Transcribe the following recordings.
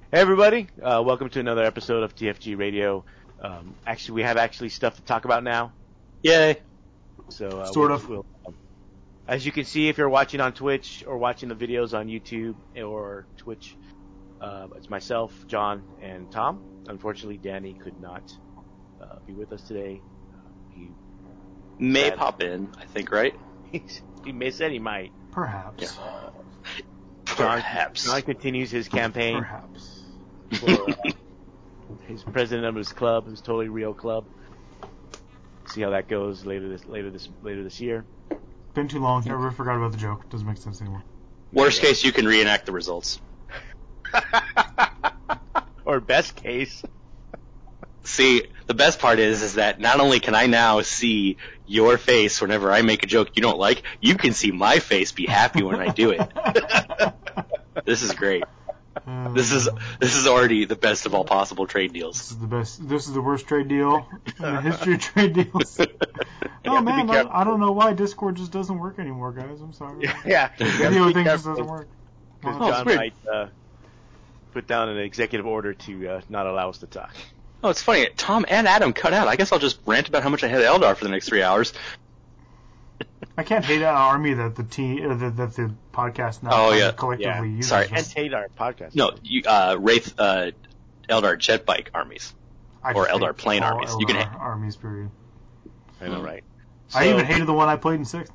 Hey everybody, welcome to another episode of TFG Radio. We have stuff to talk about now. Yay! So Sort of. As you can see, if you're watching on Twitch or watching the videos on YouTube or Twitch, it's myself, John, and Tom. Unfortunately, Danny could not be with us today. He may pop in, I think, right? he said he might. Perhaps. Yeah. Perhaps. John continues his campaign. Perhaps. For, he's president of his club, his Totally Real club. See how that goes later this year. Been too long. Everybody forgot about the joke. Doesn't make sense anymore. Worst case, you can reenact the results. Or best case. See, the best part is that not only can I now see your face whenever I make a joke you don't like, you can see my face be happy when I do it. This is great. This is already the best of all possible trade deals. This is the best. This is the worst trade deal in the history of trade deals. Oh man, I don't know why Discord just doesn't work anymore, guys. I'm sorry. Yeah. Video thing just doesn't work. Because John might put down an executive order to not allow us to talk. Oh, it's funny. Tom and Adam cut out. I guess I'll just rant about how much I hate Eldar for the next 3 hours. I can't hate our army that the podcast now collectively uses. Sorry, I can't hate our podcast. No, Wraith Eldar jet bike armies or Eldar plane armies. Eldar you can armies, period. I know, right? I even hated the one I played in 6th.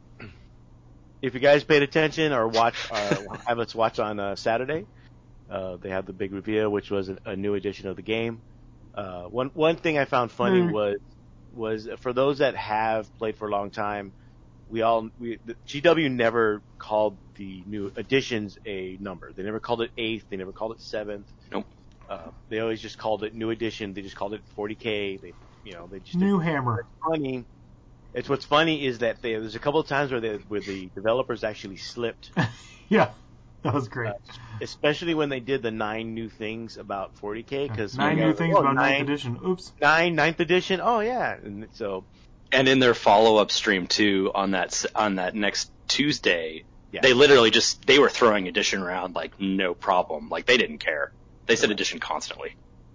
If you guys paid attention or have us watch on Saturday, they had the big reveal, which was a new edition of the game. One thing I found funny was for those that have played for a long time, the GW never called the new editions a number. They never called it 8th. They never called it 7th. Nope. They always just called it new edition. They just called it 40K. They just new hammer. Funny. What's funny is that there's a couple of times where the developers actually slipped. Yeah, that was great. Especially when they did the 9 new things about 40K. Cause 9 new things about 9th edition. Oops. 9th edition. Oh yeah. And in their follow-up stream too, on that next Tuesday, yeah. They literally they were throwing edition around like no problem. Like they didn't care. They said edition constantly.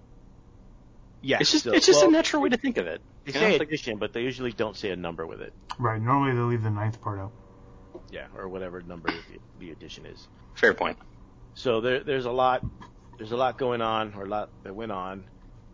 Yeah. It's just a natural way to think of it. They say edition, but they usually don't say a number with it. Right. Normally they leave the 9th part out. Yeah, or whatever number the edition is. Fair point. So there's a lot going on, or a lot that went on.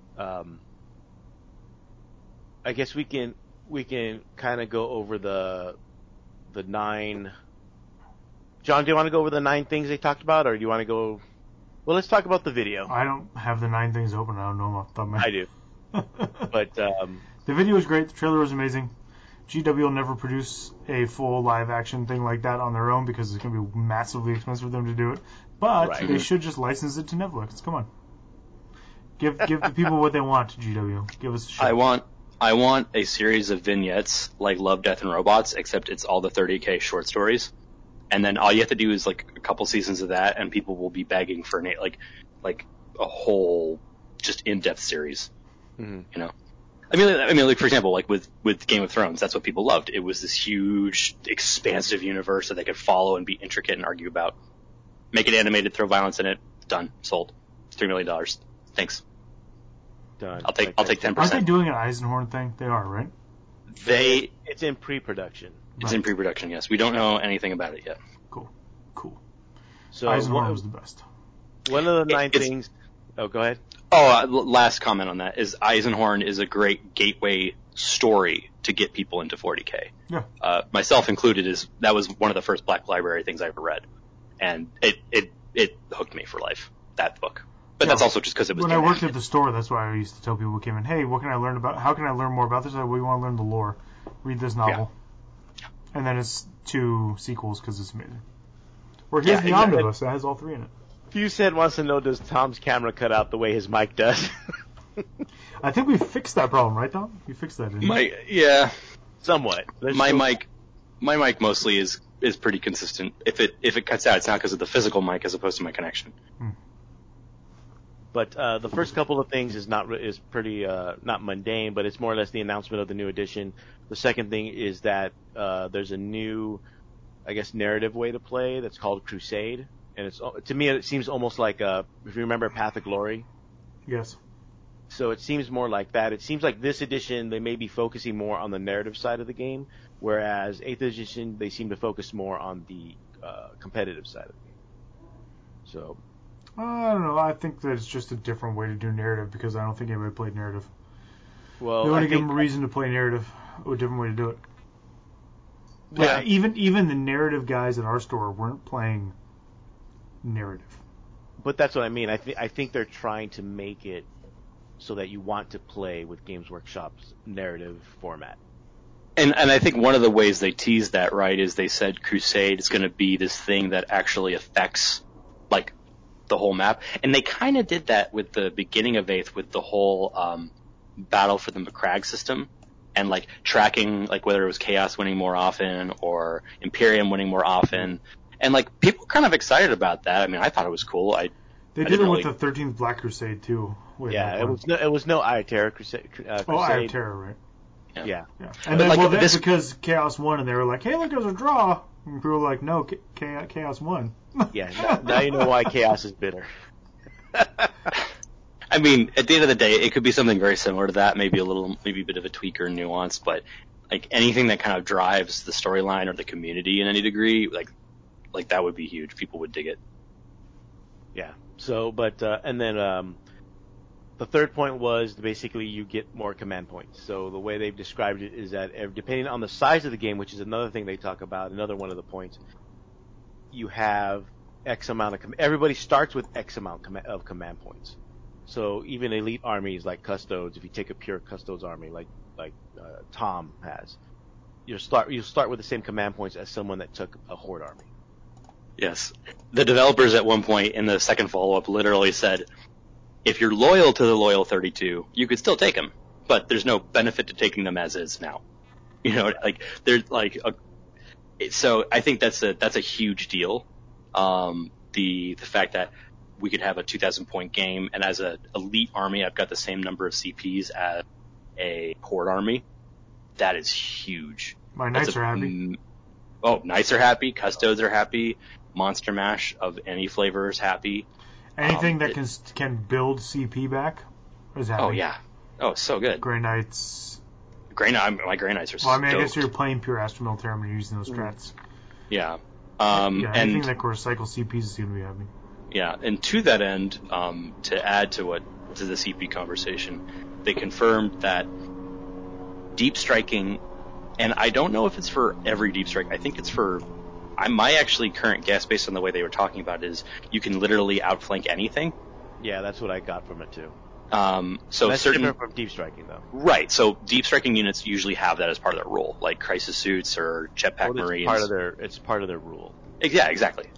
I guess we can kind of go over the 9. John, do you want to go over the 9 things they talked about, or do you want to go? Well, let's talk about the video. I don't have the 9 things open. I don't know them off the top of my head. I do. But the video was great. The trailer was amazing. GW will never produce a full live action thing like that on their own because it's going to be massively expensive for them to do it. But they should just license it to Netflix. Come on. Give the people what they want, GW. Give us a shot. I want a series of vignettes like Love, Death, and Robots, except it's all the 30K short stories. And then all you have to do is like a couple seasons of that, and people will be begging for like a whole just in-depth series. Mm-hmm. You know, I mean, like for example, like with Game of Thrones, that's what people loved. It was this huge, expansive universe that they could follow and be intricate and argue about. Make it animated, throw violence in it. Done. Sold. $3 million. Thanks. Done. I'll take 10%. Aren't they doing an Eisenhorn thing? They are, right? It's in pre-production. It's in pre-production, yes. We don't know anything about it yet. Cool. So Eisenhorn was the best. One of the 9 things. Oh, go ahead. Oh, last comment on that is Eisenhorn is a great gateway story to get people into 40K. Yeah. Myself included, that was one of the first Black Library things I ever read, and it hooked me for life. That book. But that's also just because it was. When I worked at the store, that's why I used to tell people who came in, "Hey, what can I learn about? How can I learn more about this? We want to learn the lore. Read this novel." Yeah. And then it's 2 sequels because it's amazing. Or here's the omnibus that has all 3 in it. Fusehead wants to know, does Tom's camera cut out the way his mic does? I think we fixed that problem, right, Tom? You fixed that, didn't you? Yeah. Somewhat. My mic mostly is pretty consistent. If it cuts out, it's not because of the physical mic as opposed to my connection. But the first couple of things is pretty not mundane, but it's more or less the announcement of the new edition. The second thing is that there's a new, I guess, narrative way to play that's called Crusade, and it's to me it seems almost like if you remember Path of Glory. Yes. So it seems more like that. It seems like this edition they may be focusing more on the narrative side of the game, whereas 8th edition they seem to focus more on the competitive side of the game. So I don't know. I think that it's just a different way to do narrative because I don't think anybody played narrative. well, They want to give them a reason to play narrative, a different way to do it. Yeah. Even the narrative guys at our store weren't playing narrative. But that's what I mean. I think they're trying to make it so that you want to play with Games Workshop's narrative format. And I think one of the ways they teased that, right, is they said Crusade is going to be this thing that actually affects, like, the whole map. And they kind of did that with the beginning of 8th with the whole battle for the Macragge system. And, like, tracking, like, whether it was Chaos winning more often or Imperium winning more often. And, like, people were kind of excited about that. I mean, I thought it was cool. They did it with the 13th Black Crusade, too. Yeah, it was no Eye of Terror Crusade. Eye of Terror, right. Yeah. And then, like, that's because Chaos won, and they were like, hey, look, there's a draw. And people were like, no, Chaos won. Yeah, now you know why Chaos is bitter. I mean, at the end of the day, it could be something very similar to that, maybe a bit of a tweak or nuance, but, like, anything that kind of drives the storyline or the community in any degree, like that would be huge. People would dig it. Yeah. So, but, and then, the third point was basically you get more command points. So the way they've described it is that depending on the size of the game, which is another thing they talk about, another one of the points, you have X amount of everybody starts with X amount of command points. So even elite armies like Custodes, if you take a pure Custodes army like Tom has, you'll start with the same command points as someone that took a Horde army. Yes. The developers at one point in the second follow-up literally said, if you're loyal to the Loyal 32, you could still take them, but there's no benefit to taking them as is now. You know, like, there's like so I think that's a huge deal. The fact that we could have a 2,000 point game, and as a elite army, I've got the same number of CPs as a Horde army. That is huge. My Knights are happy. Knights are happy. Custodes are happy. Monster Mash of any flavor is happy. Anything that can build CP back is happy. Oh yeah. Oh, so good. Grey Knights. My Grey Knights are. Well, I mean, I guess you're playing pure Astro-Militarum and using those strats. Yeah. Anything that can recycle CPs is going to be happy. Yeah, and to that end, to add to the CP conversation, they confirmed that deep striking, and I don't know if it's for every deep strike. I think it's for. My actually current guess, based on the way they were talking about it, is you can literally outflank anything. Yeah, that's what I got from it too. So that's certain different from deep striking though. Right. So deep striking units usually have that as part of their rule, like crisis suits or jetpack marines. It's part of their rule. Yeah, exactly.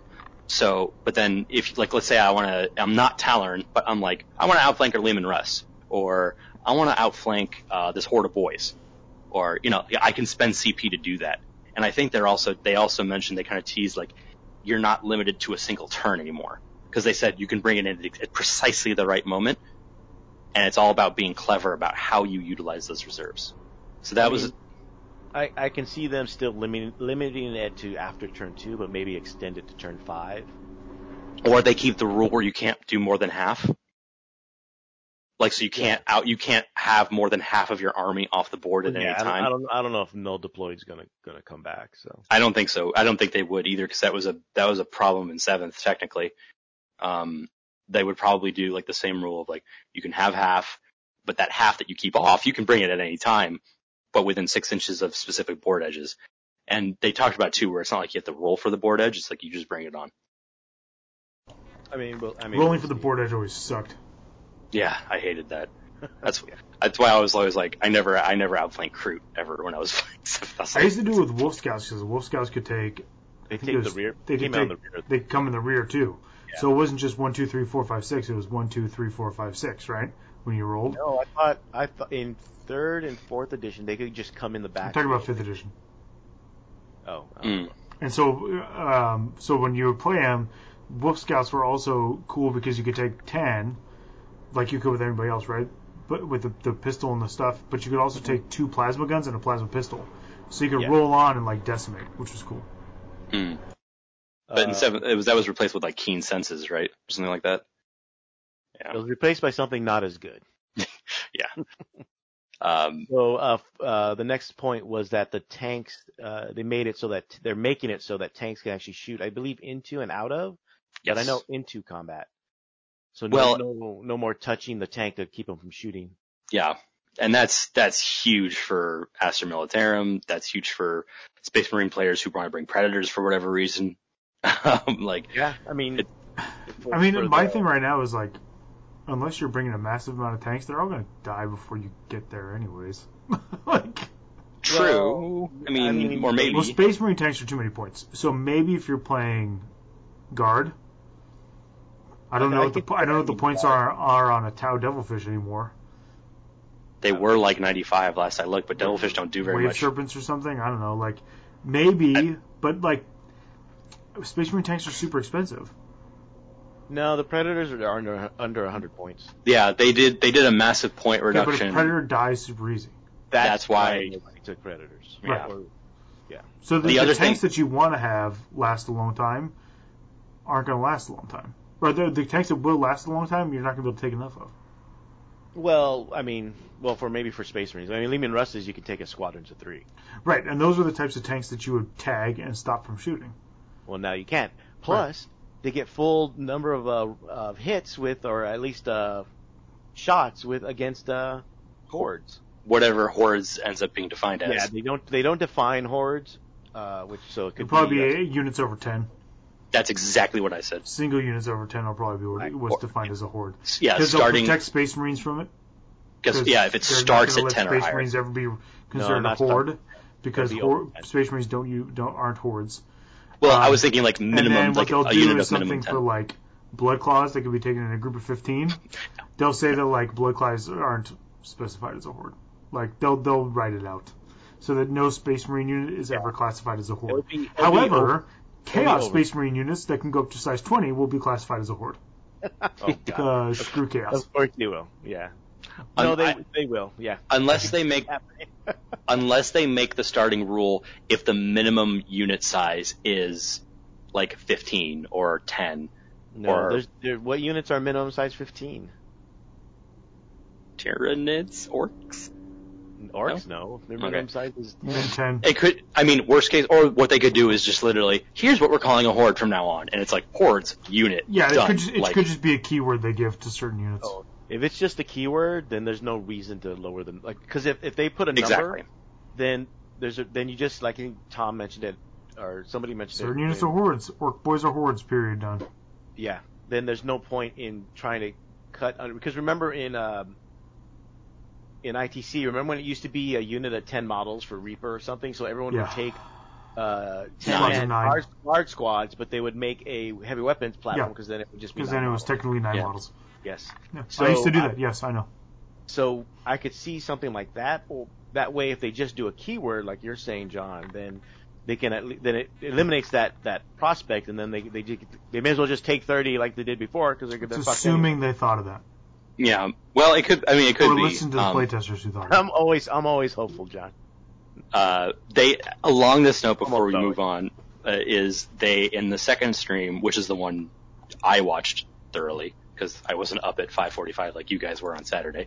But then if, like, let's say I'm not Talon, but I'm like, I want to outflank a Lehman Russ, or I want to outflank, this horde of boys, or, I can spend CP to do that. And I think they also mentioned, they kind of teased, like, you're not limited to a single turn anymore. Because they said you can bring it in at precisely the right moment, and it's all about being clever about how you utilize those reserves. So that was... I can see them still limiting it to after turn 2, but maybe extend it to turn 5. Or they keep the rule where you can't do more than half. Like, so you can't have more than half of your army off the board at any time. I don't know if null deployed is gonna come back. So I don't think so. I don't think they would either, because that was a problem in 7th technically. They would probably do like the same rule of, like, you can have half, but that half that you keep off, you can bring it at any time, but within 6 inches of specific board edges. And they talked about too, where it's not like you have to roll for the board edge; it's like you just bring it on. I mean, rolling for the board edge always sucked. Yeah, I hated that. That's why I was always like, I never outflanked Kroot ever when I was playing. I used to do it with Wolf Scouts, because the Wolf Scouts could take. They take the rear. They come in the rear too. Yeah. So it wasn't just 1, 2, 3, 4, 5, 6. It was 1, 2, 3, 4, 5, 6, right? When you rolled. No, I thought in 3rd and 4th edition they could just come in the back. I'm talking about 5th edition. Oh. And so when you would play them, Wolf Scouts were also cool because you could take 10, like you could with everybody else, right? But with the pistol and the stuff. But you could also take 2 plasma guns and a plasma pistol, so you could roll on and, like, decimate, which was cool. But in 7, that was replaced with like keen senses, right? Or something like that. Yeah. It was replaced by something not as good. Yeah. So the next point was that the tanks, they made it so that they're making it so that tanks can actually shoot, I believe, into and out of, Yes. but I know into combat. So no more touching the tank to keep them from shooting. Yeah. And that's huge for Astra Militarum. That's huge for Space Marine players who want to bring Predators for whatever reason. Yeah, I mean, my thing right now is like, unless you're bringing a massive amount of tanks, they're all going to die before you get there anyways. True. Or maybe. Well, Space Marine tanks are too many points. So maybe if you're playing Guard, I don't know what the points are on a Tau Devilfish anymore. They were like 95 last I looked, but Devilfish don't do very much. Wave Serpents or something? I don't know. Like, maybe, but like, Space Marine tanks are super expensive. No, the Predators are under 100 points. Yeah, they did a massive point reduction. But if Predator dies super easy. That's why nobody took Predators. Right. Yeah. So the tanks that you want to have last a long time aren't going to last a long time. Or the tanks that will last a long time, you're not going to be able to take enough of. Well, for Space Marines. Leman Russes, you can take a squadrons of 3. Right, and those are the types of tanks that you would tag and stop from shooting. Well, now you can't. Plus, they get full number of hits with, or at least shots with against hordes. Whatever hordes ends up being defined as. Yeah, they don't define hordes, it could probably be units over 10. That's exactly what I said. Single units over 10 will probably be what's defined as a horde. Yeah, because they'll protect Space Marines from it. Because if it starts at 10 or higher. Space Marines ever be considered a horde, because Space Marines aren't hordes. Well, I was thinking like minimum, and then like what a they'll unit do of is minimum something 10. for like Blood Claws that can be taken in a group of 15. They'll say that like Blood Claws aren't specified as a horde. Like they'll write it out so that no Space Marine unit is ever classified as a horde. However, Chaos Space Marine units that can go up to size 20 will be classified as a horde. Oh God! Screw Chaos. Of course they will. Yeah. No, they will. Yeah. Unless they make the starting rule if the minimum unit size is like 15 or 10. No, what units are minimum size 15? Tyranids, orcs. Orcs, no. Their minimum size is 10. It could, worst case, or what they could do is just literally, here's what we're calling a horde from now on, and it's like hordes unit. Yeah, done. It could just be a keyword they give to certain units. Oh, if it's just a keyword, then there's no reason to lower them. Like, because if they put a number, then then you just, like I think Tom mentioned it, or somebody mentioned certain units are hordes. Orc boys are hordes. Period. Done. Yeah. Then there's no point in trying to cut under, because remember in ITC, remember when it used to be a unit of 10 models for Reaper or something, so everyone would take 10 large squads, but they would make a heavy weapons platform because then it would just be because then it was technically 9 models. Yes. Yeah. So, I used to do that. Yes, I know. So I could see something like that. Or that way, if they just do a keyword like you're saying, John, then they can then it eliminates that prospect, and then they may as well just take 30 like they did before because they're going to. Assuming they thought of that. Yeah. Well, it could. It could be. Or listen to the playtesters who thought. I'm always hopeful, John. Along this note before we move on, is they in the second stream, which is the one I watched thoroughly because I wasn't up at 5:45 like you guys were on Saturday.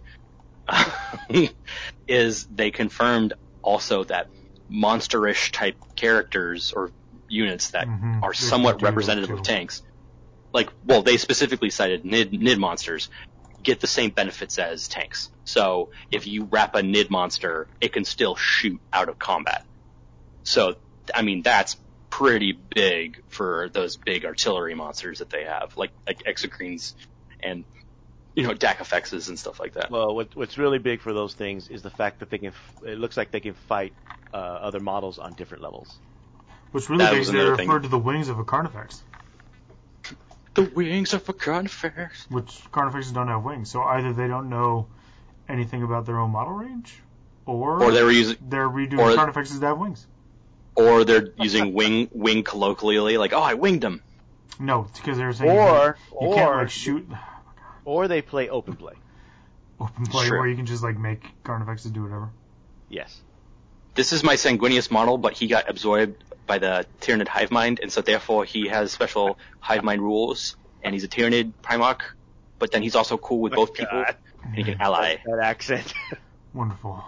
Is they confirmed also that monsterish type characters or units that are somewhat representative of tanks. They specifically cited Nid monsters get the same benefits as tanks. So if you wrap a Nid monster, it can still shoot out of combat. So, that's pretty big for those big artillery monsters that they have, like Exocrines and, Dakafexes and stuff like that. Well, what's really big for those things is the fact that it looks like they can fight other models on different levels. Which really big, they refer to the wings of a Carnifex. The wings of a Carnifex. Which Carnifexes don't have wings, so either they don't know anything about their own model range, or they're redoing Carnifexes to have wings. Or they're using wing colloquially, like, I winged him. No, because they're saying you can't shoot. Or they play open play. Open play where you can just make Carnifexes do whatever. Yes. This is my Sanguinius model, but he got absorbed by the Tyranid hive mind, and so therefore he has special hive mind rules, and he's a Tyranid Primarch, but then he's also cool with both people, and he can ally. That accent. Wonderful.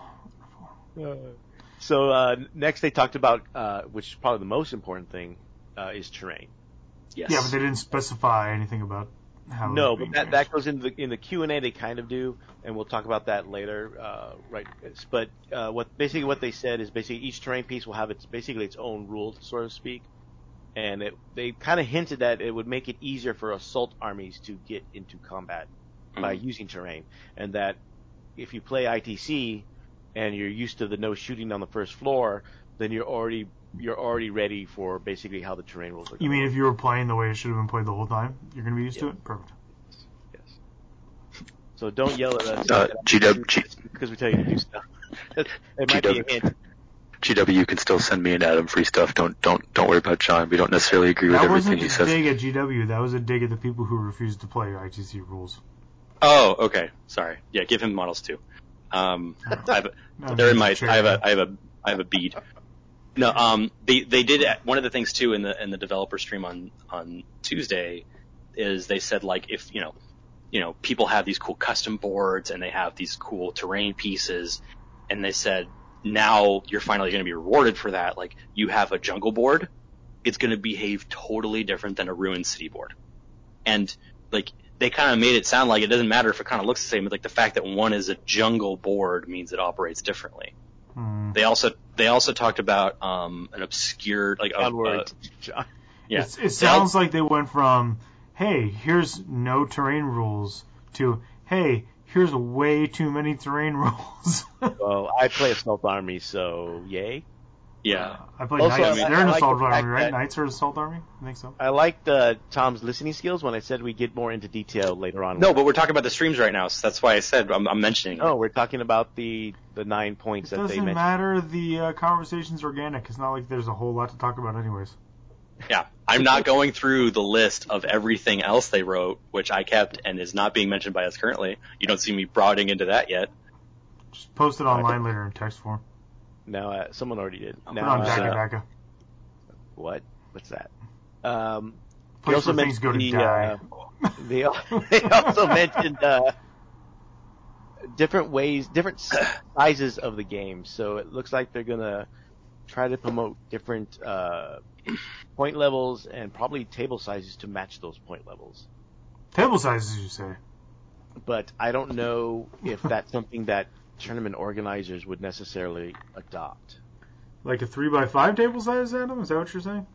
So next they talked about, which is probably the most important thing, is terrain. Yes. Yeah, but they didn't specify anything about how. No, but that goes in the Q&A. They kind of do, and we'll talk about that later, right? But what they said is basically each terrain piece will have its own rules, so to speak, and they kind of hinted that it would make it easier for assault armies to get into combat by using terrain, and that if you play ITC and you're used to the no shooting on the first floor, then you're already ready for basically how the terrain rules are. You mean if you were playing the way it should have been played the whole time, you're going to be used to it? Perfect. Yes. So don't yell at us because we tell you to do stuff. It might be a hint. GW, you can still send me and Adam free stuff. Don't worry about John. We don't necessarily agree with everything he says. That wasn't a dig at GW. That was a dig at the people who refused to play ITC rules. Oh, okay. Sorry. Yeah, give him models too. They're in my. I have a bead. No, they did one of the things too in the developer stream on Tuesday is they said like if you know people have these cool custom boards and they have these cool terrain pieces, and they said now you're finally going to be rewarded for that. Like you have a jungle board, it's going to behave totally different than a ruined city board, and like they kind of made it sound like it doesn't matter if it kind of looks the same, but like the fact that one is a jungle board means it operates differently. They also talked about an obscure like yeah. It sounds like they went from hey, here's no terrain rules to hey, here's way too many terrain rules. Well, I play Assault Army, so yay. Yeah. I play Knights. They're an Assault Army, right? Knights are an Assault Army? I think so. I liked Tom's listening skills when I said we get more into detail later on. No, but we're talking about the streams right now, so that's why I said I'm mentioning it. Oh, we're talking about the 9 points that they mentioned. It doesn't matter. The conversation's organic. It's not like there's a whole lot to talk about anyways. Yeah. I'm not going through the list of everything else they wrote, which I kept and is not being mentioned by us currently. You don't see me broadening into that yet. Just post it online later in text form. No, someone already did. Now, Daka. What? What's that? Place where things go to die. They also mentioned different ways, different sizes of the game. So it looks like they're gonna try to promote different point levels and probably table sizes to match those point levels. Table sizes, you say? But I don't know if that's something that tournament organizers would necessarily adopt. Like a 3x5 table size, Adam? Is that what you're saying?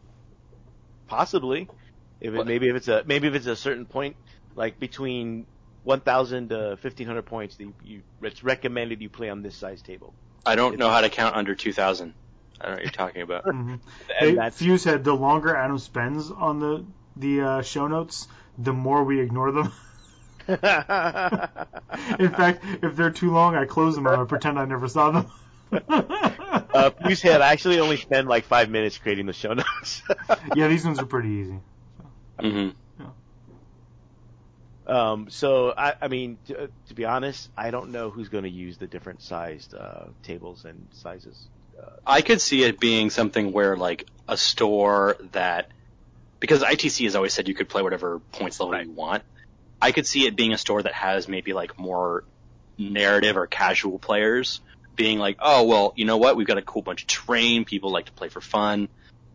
Possibly. Maybe if it's a certain point, like between 1,000 to 1,500 points, it's recommended you play on this size table. I don't know how to count under 2,000. I don't know what you're talking about. Mm-hmm. Hey, Fuse said the longer Adam spends on the show notes, the more we ignore them. In fact, if they're too long, I close them and I pretend I never saw them. Fuse said I actually only spend like 5 minutes creating the show notes. Yeah, these ones are pretty easy. Mm-hmm. Yeah. So I mean, to be honest, I don't know who's going to use the different sized tables and sizes. I could see it being something where like a store that, because ITC has always said you could play whatever points level you want. I could see it being a store that has maybe like more narrative or casual players being like, oh, well, you know what? We've got a cool bunch of terrain. People like to play for fun.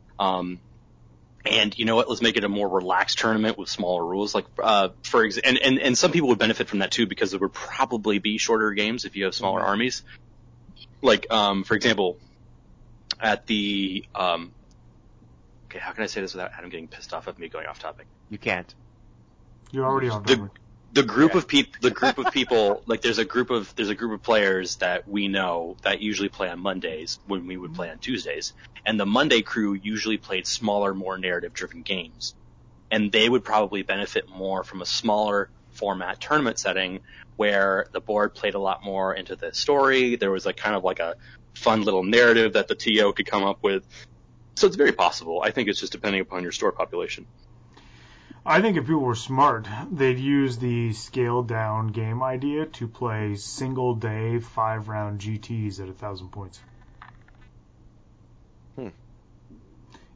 And you know what? Let's make it a more relaxed tournament with smaller rules. Like, and some people would benefit from that too because there would probably be shorter games if you have smaller armies. Like, for example, at the, okay, how can I say this without Adam getting pissed off at me going off topic? You can't. You're already on the group of people, like there's a group of players that we know that usually play on Mondays when we would play on Tuesdays. And the Monday crew usually played smaller, more narrative driven games. And they would probably benefit more from a smaller format tournament setting where the board played a lot more into the story. There was like kind of like a fun little narrative that the TO could come up with. So it's very possible. I think it's just depending upon your store population. I think if people were smart, they'd use the scaled-down game idea to play single-day 5-round GTs at 1,000 points.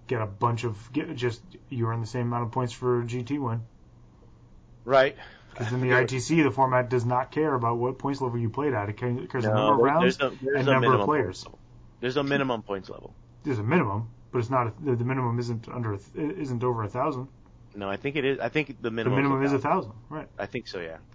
get a bunch of you earn the same amount of points for a GT win. Right. Because in the ITC, the format does not care about what points level you played at. It cares the number of rounds and number of players. There's no minimum points level. There's a minimum, but it's not. The minimum isn't over 1,000. No, I think it is. I think the minimum. The minimum is 1,000, right? I think so. Yeah.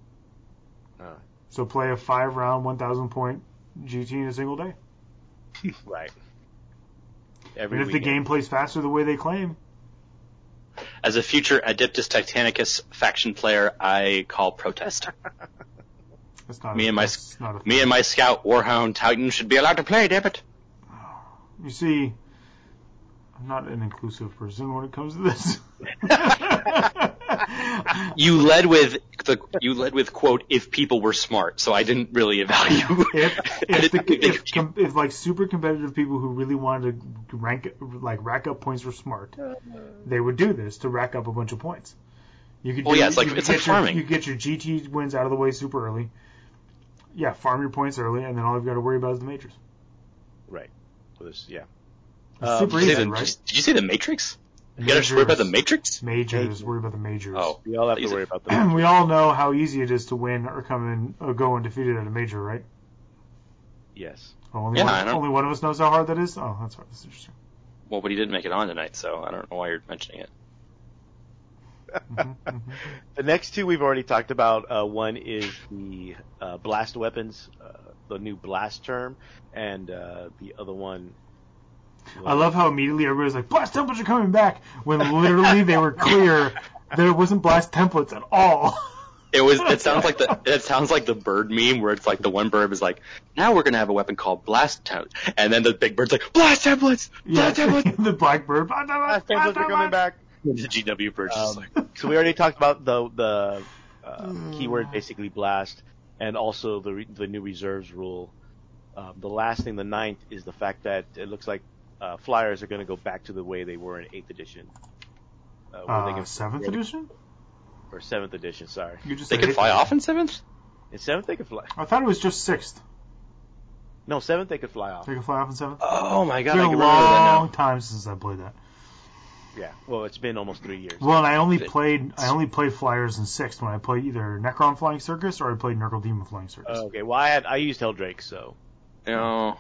So play a 5-round, 1,000 point GT in a single day. Right. And if the game plays faster the way they claim. As a future Adeptus Titanicus faction player, I call protest. Me and my scout Warhound Titan should be allowed to play, damn it. You see, I'm not an inclusive person when it comes to this. You led with quote, if people were smart, so I didn't really evaluate. If like super competitive people who really wanted to rack up points were smart, they would do this to rack up a bunch of points. It's like farming. You get your GT wins out of the way super early. Yeah, farm your points early, and then all you've got to worry about is the majors. Right. So this, yeah. Super easy, right? Did you say the Matrix? You got to worry about the Matrix? Majors. Worry about the majors. Oh, we all have to worry about the majors. We all know how easy it is to win or go undefeated at a major, right? Yes. Only one of us knows how hard that is? Oh, that's interesting. Well, but he didn't make it on tonight, so I don't know why you're mentioning it. The next two we've already talked about. One is the blast weapons, the new blast term, and the other one. I love how immediately everybody's like, blast templates are coming back, when literally they were clear that it wasn't blast templates at all. It sounds like the bird meme where it's like the one bird is like, now we're gonna have a weapon called blast templates, and then the big bird's like, blast templates, blast templates. The black bird, blast templates are coming back. The GW bird just like. So we already talked about the keyword, basically blast, and also the new reserves rule. The last thing, the 9th, is the fact that it looks like flyers are going to go back to the way they were in 8th edition. 7th edition? Or 7th edition, sorry. They can fly off in 7th? In 7th they could fly. I thought it was just 6th. No, 7th they could fly off. They could fly off in 7th? Oh my god, it's been a long time since I played that. Yeah, well, it's been almost 3 years. Well, and I only played flyers in 6th when I played either Necron Flying Circus or I played Nurgle Demon Flying Circus. Okay, well, I used Helldrake, so. No.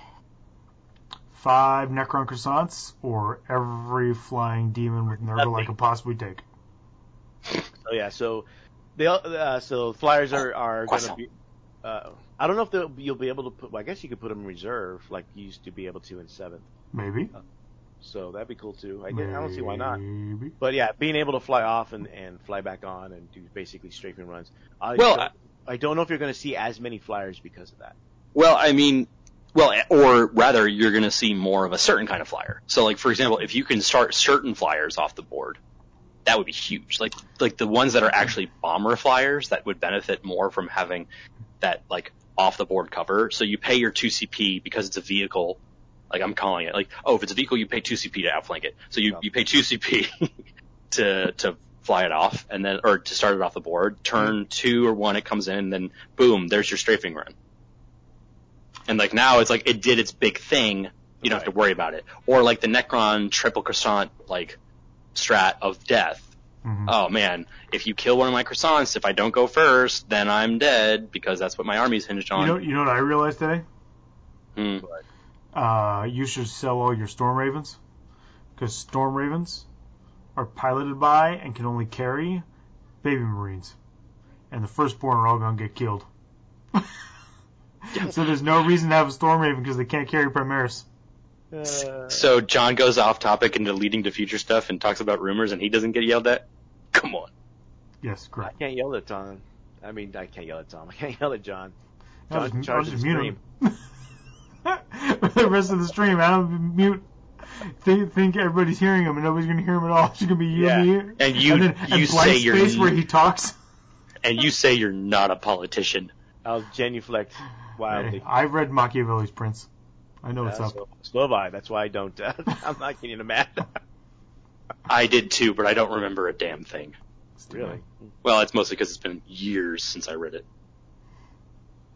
5 Necron Croissants or every flying demon with Nurgle I could possibly take. So yeah, so flyers are going to be. I don't know if you'll be able to put. Well, I guess you could put them in reserve, like you used to be able to in 7th. Maybe. So that'd be cool too. I don't see why not. But yeah, being able to fly off and fly back on and do basically strafing runs. I don't know if you're going to see as many flyers because of that. Well, I mean, or rather, you're going to see more of a certain kind of flyer. So, like for example, if you can start certain flyers off the board, that would be huge. Like the ones that are actually bomber flyers that would benefit more from having that like off the board cover. So you pay your 2 CP because it's a vehicle. Like I'm calling it, like, if it's a vehicle, you pay 2 CP to outflank it. So you pay 2 CP to fly it off, and then, or to start it off the board. Turn 2 or 1, it comes in, and then boom, there's your strafing run. And like now, it's like it did its big thing. You don't have to worry about it. Or like the Necron triple croissant like strat of death. Mm-hmm. Oh man, if you kill one of my croissants, if I don't go first, then I'm dead because that's what my army's hinged on. You know what I realized today? Hmm. You should sell all your Storm Ravens, because Storm Ravens are piloted by and can only carry baby Marines, and the firstborn are all going to get killed. So there's no reason to have a Storm Raven because they can't carry Primaris. So John goes off topic into leading to future stuff and talks about rumors, and he doesn't get yelled at? Come on. Yes, correct. I can't yell at Tom. I can't yell at Tom. I can't yell at John. John's in charge of the stream. The rest of the stream, I don't mute. Think everybody's hearing him, and nobody's going to hear him at all. It's going to be you and me. And you say you're space where he talks. And you say you're not a politician. I'll genuflect wildly. Hey, I've read Machiavelli's Prince. I know what's up. So have I. That's why I don't. I'm not getting mad. I did too, but I don't remember a damn thing. Really? Well, it's mostly because it's been years since I read it.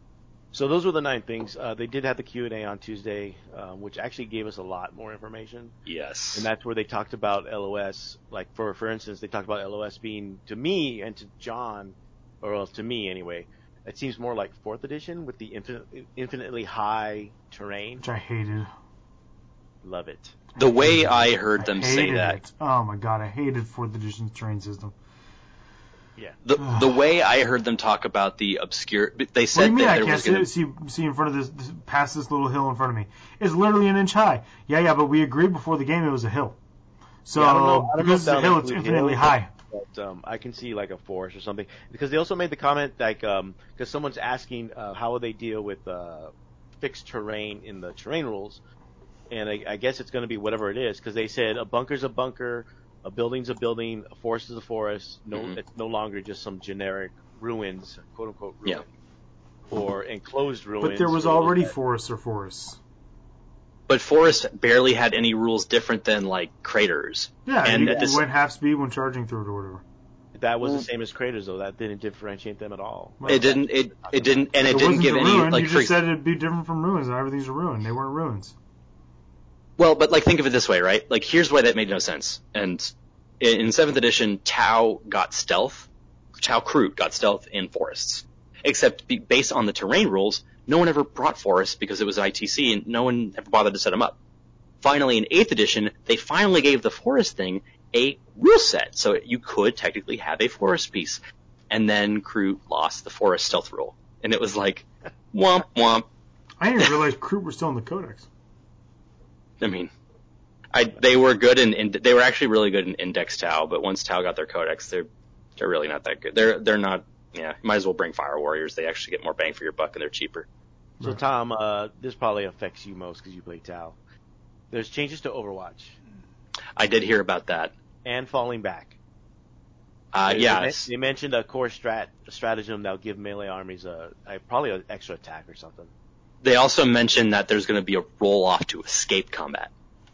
So those were the 9 things. They did have the Q&A on Tuesday, which actually gave us a lot more information. Yes. And that's where they talked about LOS. Like, for instance, they talked about LOS being, to me and to John, or well, to me anyway, it seems more like 4th edition with the infinitely high terrain. Which I hated. Love it. The way I heard them say that. It. Oh my god, I hated 4th edition's terrain system. Yeah. The way I heard them talk about the obscure, they said that there was going to see in front of this, past this little hill in front of me. It's literally an inch high. Yeah, but we agreed before the game it was a hill. So I don't know because it's a hill, it's infinitely high. But I can see like a forest or something, because they also made the comment like because someone's asking how will they deal with fixed terrain in the terrain rules, and I guess it's going to be whatever it is, because they said a bunker's a bunker, a building's a building, a forest is a forest. No, It's no longer just some generic ruins, quote unquote ruins, or enclosed ruins. But there was already forests or forests. But Forest barely had any rules different than like craters. Yeah, and you went half speed when charging through it or whatever. That was the same as craters, though. That didn't differentiate them at all. Well, it didn't give any ruin. like. You just said it'd be different from ruins, and everything's a ruin. They weren't ruins. Well, but like think of it this way, right? Like here's why that made no sense. And in 7th edition, Tau got stealth. Tau Crute got stealth in forests, except based on the terrain rules. No one ever brought forests because it was ITC, and no one ever bothered to set them up. Finally, in 8th edition, they finally gave the forest thing a rule set, so you could technically have a forest piece. And then Crute lost the forest stealth rule, and it was like, womp womp. I didn't realize Crute were still in the Codex. I mean, they were good they were actually really good in Index Tau, but once Tau got their Codex, they're really not that good. They're not. Yeah, might as well bring Fire Warriors. They actually get more bang for your buck, and they're cheaper. So, Tom, this probably affects you most because you play Tau. There's changes to Overwatch. I did hear about that. And falling back. They mentioned a core stratagem that will give melee armies probably an extra attack or something. They also mentioned that there's going to be a roll-off to escape combat.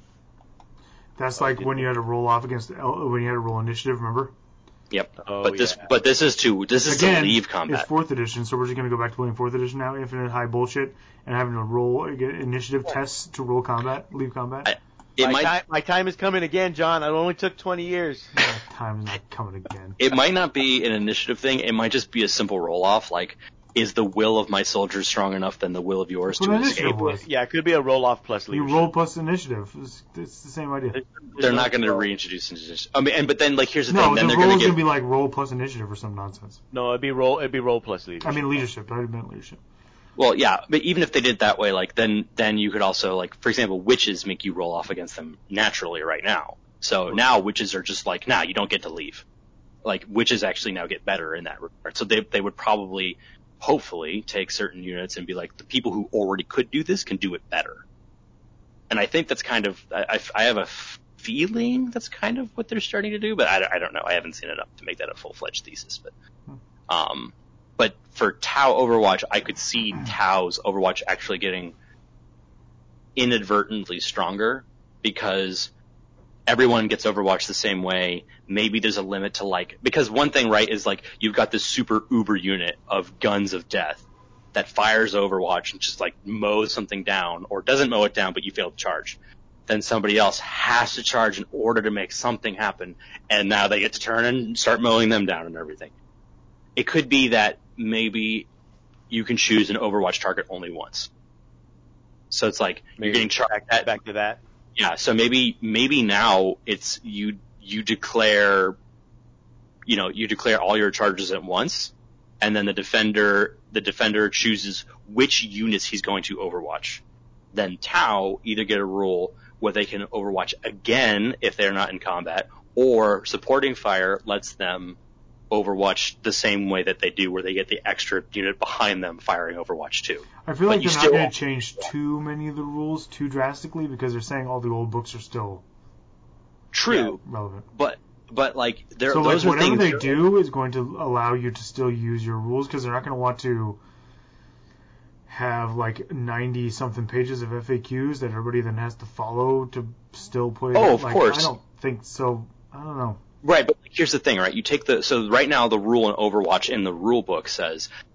That's like when you had to roll off when you had to roll initiative, remember? Yep. But this is to leave combat. It's 4th edition, so we're just going to go back to playing 4th edition now, infinite high bullshit, and having to roll initiative tests to leave combat. My time is coming again, John. It only took 20 years. Time is not coming again. It might not be an initiative thing. It might just be a simple roll-off, like, is the will of my soldiers strong enough than the will of yours to escape? Yeah, it could be a roll-off plus leadership. You roll plus initiative. It's the same idea. They're not going to reintroduce initiative. I mean, but then, like, here's the thing. No, then the roll is going to be like roll plus initiative or some nonsense. No, it'd be roll plus leadership. I mean leadership. I meant leadership. Well, yeah, but even if they did it that way, like, then you could also, like, for example, witches make you roll off against them naturally right now. So now witches are just like, you don't get to leave. Like, witches actually now get better in that regard. So they would probably, hopefully, take certain units and be like, the people who already could do this can do it better. And I think that's kind of, I have a feeling that's kind of what they're starting to do, but I don't know. I haven't seen enough to make that a full-fledged thesis, but for Tau Overwatch, I could see Tau's Overwatch actually getting inadvertently stronger because everyone gets Overwatch the same way. Maybe there's a limit to like, because one thing, right, is like you've got this super uber unit of Guns of Death that fires Overwatch and just like mows something down, or doesn't mow it down, but you fail to charge. Then somebody else has to charge in order to make something happen, and now they get to turn and start mowing them down and everything. It could be that maybe you can choose an Overwatch target only once. So it's like you're getting charged back to that. Yeah, so maybe now it's you declare all your charges at once, and then the defender chooses which units he's going to Overwatch. Then Tau either get a rule where they can Overwatch again if they're not in combat, or supporting fire lets them Overwatch the same way that they do, where they get the extra unit behind them firing Overwatch too. I feel like they're not going to change too many of the rules too drastically because they're saying all the old books are still relevant. But like those are things. So whatever they do is going to allow you to still use your rules, because they're not going to want to have like 90 something pages of FAQs that everybody then has to follow to still play. Oh, of course. I don't think so. I don't know. Right, but here's the thing, right? So right now the rule in Overwatch in the rule book says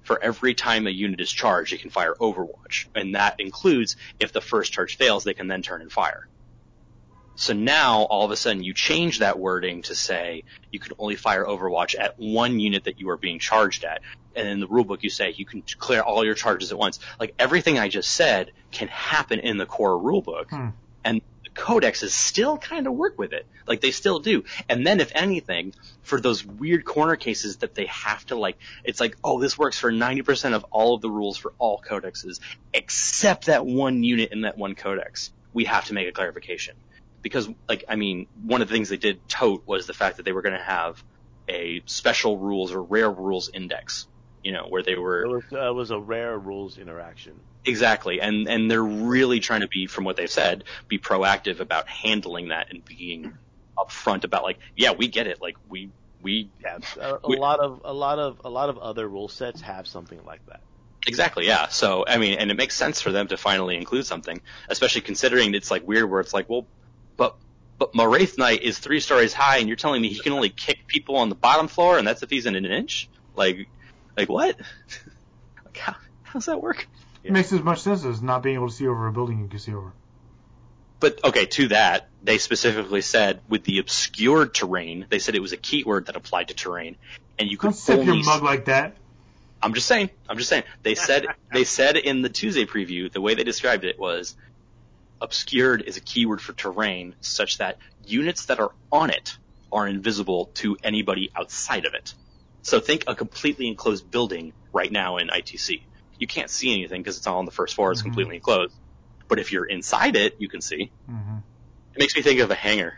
for every time a unit is charged, it can fire Overwatch. And that includes if the first charge fails, they can then turn and fire. So now, all of a sudden, you change that wording to say you can only fire Overwatch at one unit that you are being charged at. And in the rulebook, you say you can clear all your charges at once. Like, everything I just said can happen in the core rulebook. And the codexes still kind of work with it. Like, they still do. And then, if anything, for those weird corner cases that they have to, like, it's like, oh, this works for 90% of all of the rules for all codexes, except that one unit in that one codex. We have to make a clarification. Because, like, I mean, one of the things they did tote was the fact that they were going to have a special rules or rare rules index, you know, where they were... It was a rare rules interaction. Exactly. And they're really trying to be, from what they've said, be proactive about handling that and being upfront about, like, yeah, we get it. Like, we a lot of other rule sets have something like that. Exactly, yeah. So, I mean, and it makes sense for them to finally include something, especially considering it's, like, weird where it's like, well, but my Wraith Knight is 3 stories high, and you're telling me he can only kick people on the bottom floor, and that's if he's in an inch? Like what? Like, how does that work? It makes as much sense as not being able to see over a building you can see over. But, okay, to that, they specifically said, with the obscured terrain, they said it was a keyword that applied to terrain, and you could Don't sip your mug like that. I'm just saying. They said in the Tuesday preview, the way they described it was, obscured is a keyword for terrain such that units that are on it are invisible to anybody outside of it. So think a completely enclosed building right now in ITC. You can't see anything because it's all on the first floor. It's completely enclosed. But if you're inside it, you can see. It makes me think of a hangar.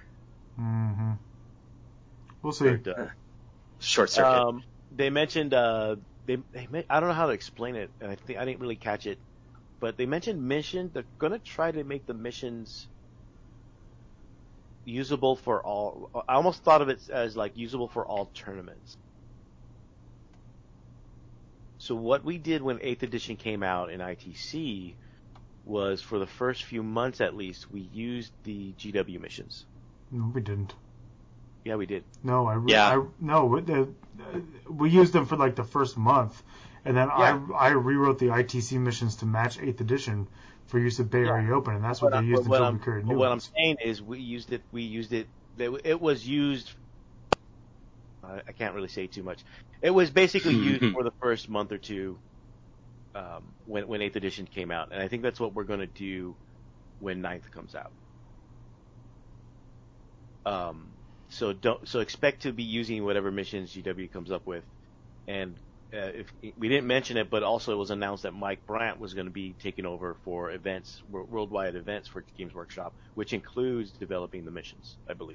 We'll see. Short circuit. They mentioned, I don't know how to explain it, and I didn't really catch it. But they mentioned mission. They're going to try to make the missions usable for all. I almost thought of it as like usable for all tournaments. So what we did when 8th edition came out in ITC was, for the first few months at least, we used the GW missions. No, we didn't. Yeah, we did. No, we used them for like the first month. And then I rewrote the ITC missions to match 8th edition for use at Bay Area Open, and that's what they used until we created new ones. What I'm saying is we used it. It was used. I can't really say too much. It was basically used for the first month or two when 8th edition came out, and I think that's what we're going to do when 9th comes out. So expect to be using whatever missions GW comes up with, and. If we didn't mention it, but also it was announced that Mike Brandt was going to be taking over for events, worldwide events for Games Workshop, which includes developing the missions, I believe.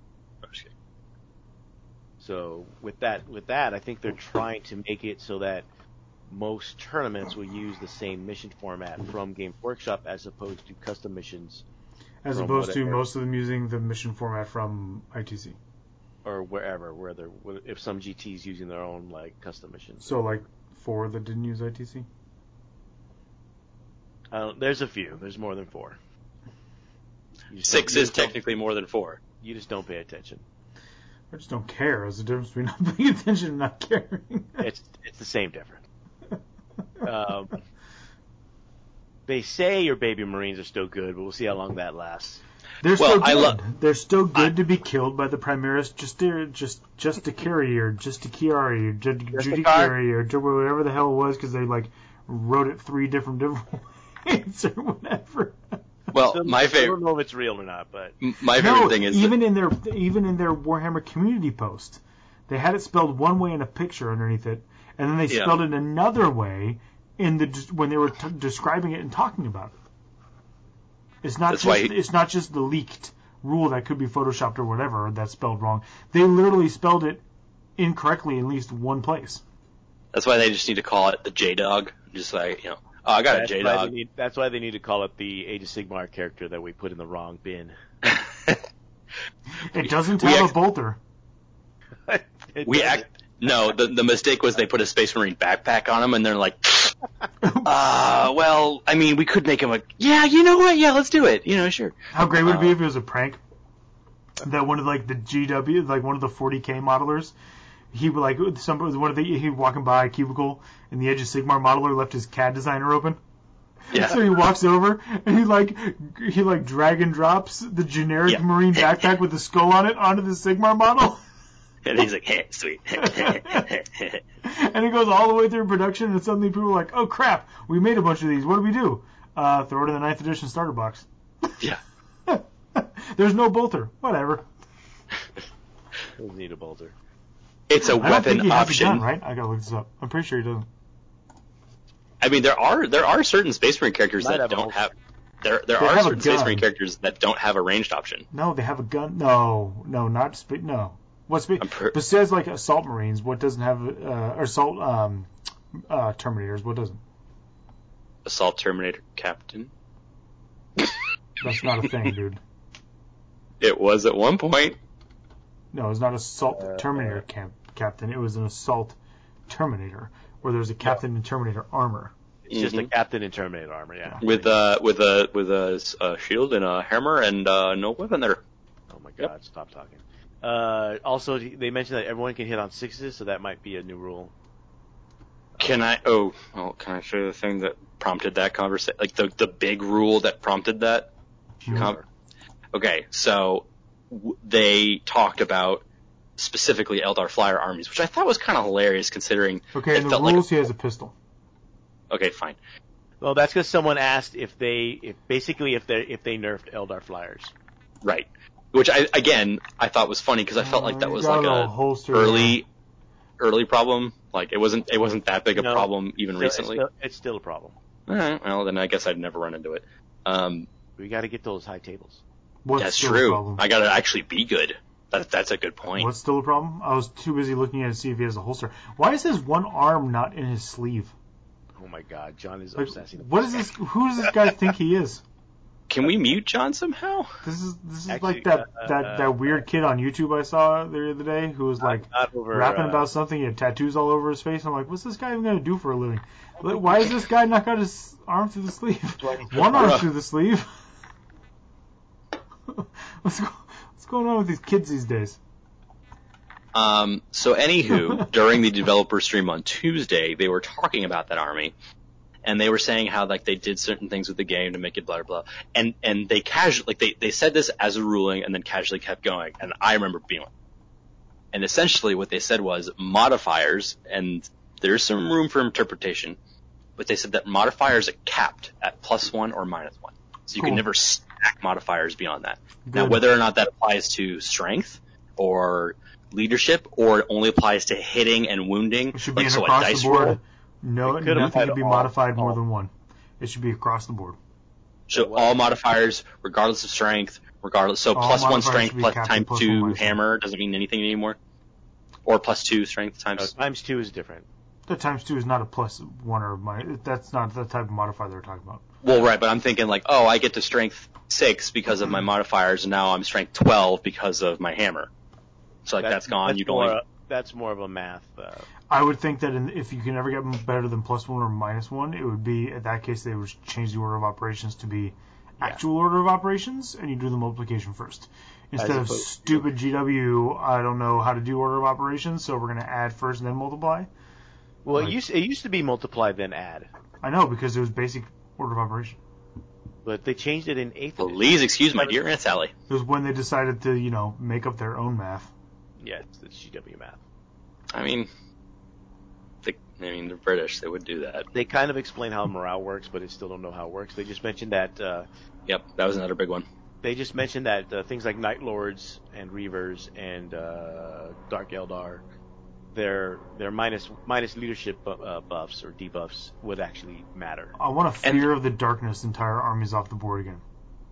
So with that, I think they're trying to make it so that most tournaments will use the same mission format from Games Workshop as opposed to custom missions. As opposed to most of them using the mission format from ITC. Or wherever, if some GT's using their own, like, custom missions. So, like, 4 that didn't use ITC? There's a few. There's more than 4. 6 is technically more than 4. You just don't pay attention. I just don't care. There's a difference between not paying attention and not caring. It's the same difference. They say your baby Marines are still good, but we'll see how long that lasts. They're still good. They're still good to be killed by the Primaris Justicari or Justikiari or Judiciary or whatever the hell it was, because they like wrote it 3 different ways or whatever. Well, my favorite. I don't know if it's real or not, but my favorite thing is even in their Warhammer community post, they had it spelled one way in a picture underneath it, and then they spelled it another way when they were describing it and talking about it. It's not just the leaked rule that could be photoshopped or whatever that's spelled wrong. They literally spelled it incorrectly in at least one place. That's why they just need to call it the J-Dog. Just like, I got a J-Dog. That's why they need to call it the Age of Sigmar character that we put in the wrong bin. It doesn't have a bolter. No, the mistake was they put a Space Marine backpack on him, and they're like, well, I mean, we could make him you know what? Yeah, let's do it. Sure. How great would it be if it was a prank? That one of, like, the GW, like, one of the 40K modelers He like he walking by a cubicle and the Age of Sigmar modeler left his CAD designer open. Yeah. So he walks over and he drag and drops the generic Marine backpack with the skull on it onto the Sigmar model. And he's like, hey, sweet. And it goes all the way through production, and suddenly people are like, oh crap, we made a bunch of these. What do we do? Throw it in the 9th edition starter box. Yeah. There's no bolter. Whatever. Doesn't need a bolter. It's a I don't think weapon he has option. a gun, right? I gotta look this up. I'm pretty sure he doesn't. I mean, there are certain Space Marine characters that don't have. There are certain Space Marine characters that don't have a ranged option. No, they have a gun. No, not no. What's besides like assault Marines? What doesn't have or assault Terminators? What doesn't? Assault Terminator Captain. That's not a thing, dude. It was at one point. No, it's not assault Terminator Captain. It was an assault Terminator where there's a Captain and Terminator armor. It's just a Captain in Terminator armor, yeah. With a shield and a hammer and no weapon there. Oh my God! Stop talking. Also, they mentioned that everyone can hit on 6s, so that might be a new rule. Can I show you the thing that prompted that conversation? Like the big rule that prompted that? Sure. Okay, so they talked about specifically Eldar Flyer armies, which I thought was kind of hilarious considering. Okay, in the rules he has a pistol. Okay, fine. Well, that's because someone asked if they nerfed Eldar Flyers. Right. Which I thought was funny because I felt like that was like a early problem. Like it wasn't that big a problem even recently. It's still a problem. All right. Well, then I guess I'd never run into it. We got to get those high tables. That's true. I got to actually be good. That's a good point. What's still a problem? I was too busy looking at it to see if he has a holster. Why is his one arm not in his sleeve? Oh my God, John is obsessing. What is this? Who does this guy think he is? Can we mute John somehow? This is actually, like that weird kid on YouTube I saw the other day who was like rapping about something. He had tattoos all over his face. I'm like, what's this guy even gonna do for a living? Why is this guy not got his arm through the sleeve? One arm through the sleeve. What's going on with these kids these days? So anywho, during the developer stream on Tuesday, they were talking about that army. And they were saying how like they did certain things with the game to make it blah blah blah, and they casually they said this as a ruling and then casually kept going, and I remember being like, and essentially what they said was modifiers, and there's some room for interpretation, but they said that modifiers are capped at +1 or -1, so you can never stack modifiers beyond that. Good. Now whether or not that applies to strength or leadership or it only applies to hitting and wounding, it should be like so a dice roll. No, nothing can be modified more than one. It should be across the board. So all modifiers, regardless of strength, so +1 strength ×2 hammer doesn't mean anything anymore? Or +2 strength times... ×2 is different. The ×2 is not a +1 or minus. That's not the type of modifier they're talking about. Well, right, but I'm thinking like, I get to strength 6 because of my modifiers, and now I'm strength 12 because of my hammer. So like that's gone. That's more of a math. I would think that if you can ever get better than +1 or -1, it would be, in that case, they would change the order of operations to be actual order of operations, and you do the multiplication first. Instead of stupid GW, I don't know how to do order of operations, so we're going to add first and then multiply. Well, it used to be multiply then add. I know, because it was basic order of operation. But they changed it in 8th edition. Please excuse my dear Aunt Sally. It was when they decided to, make up their own math. Yeah, it's the GW math. I mean, they're British. They would do that. They kind of explain how morale works, but they still don't know how it works. They just mentioned that... Yep, that was another big one. They just mentioned that things like Night Lords and Reavers and Dark Eldar, their minus leadership buffs or debuffs would actually matter. I want to Fear of the Darkness entire armies off the board again.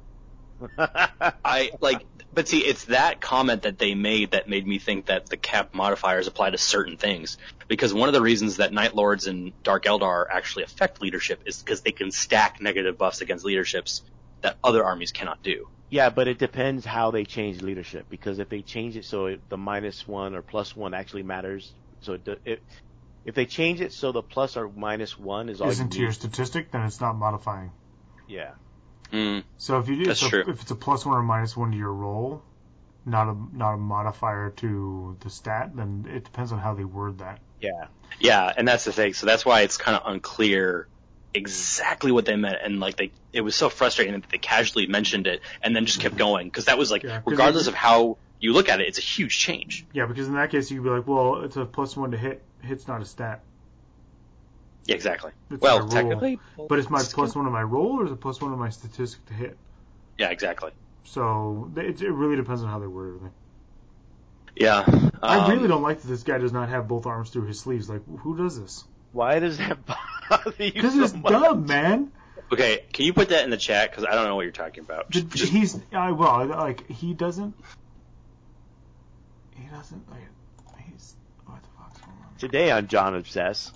But see, it's that comment that they made that made me think that the cap modifiers apply to certain things. Because one of the reasons that Night Lords and Dark Eldar actually affect leadership is because they can stack negative buffs against leaderships that other armies cannot do. Yeah, but it depends how they change leadership. Because if they change it so the -1 or +1 actually matters, so if they change it so the plus or -1 is all isn't to your statistic, then it's not modifying. Yeah. So if you do, if it's a +1 or -1 to your roll, not a modifier to the stat, then it depends on how they word that. Yeah. Yeah, and that's the thing. So that's why it's kind of unclear exactly what they meant, and like it was so frustrating that they casually mentioned it and then just kept going, because that was like, regardless of how you look at it, it's a huge change. Yeah, because in that case you could be like, well, it's a +1 to hit. Hit's not a stat. Yeah, exactly. It's Well, like technically, but it's my +1 to my roll, or is it +1 to my statistic to hit? yeah, exactly. So it really depends on how they word everything. Yeah. I really don't like that this guy does not have both arms through his sleeves. Like, who does this? Why does that bother you? Because so it's much? dumb, man. Okay, can you put that in the chat? Because I don't know what you're talking about. He doesn't. Like, he's what the fuck's going on? Today on John Obsess.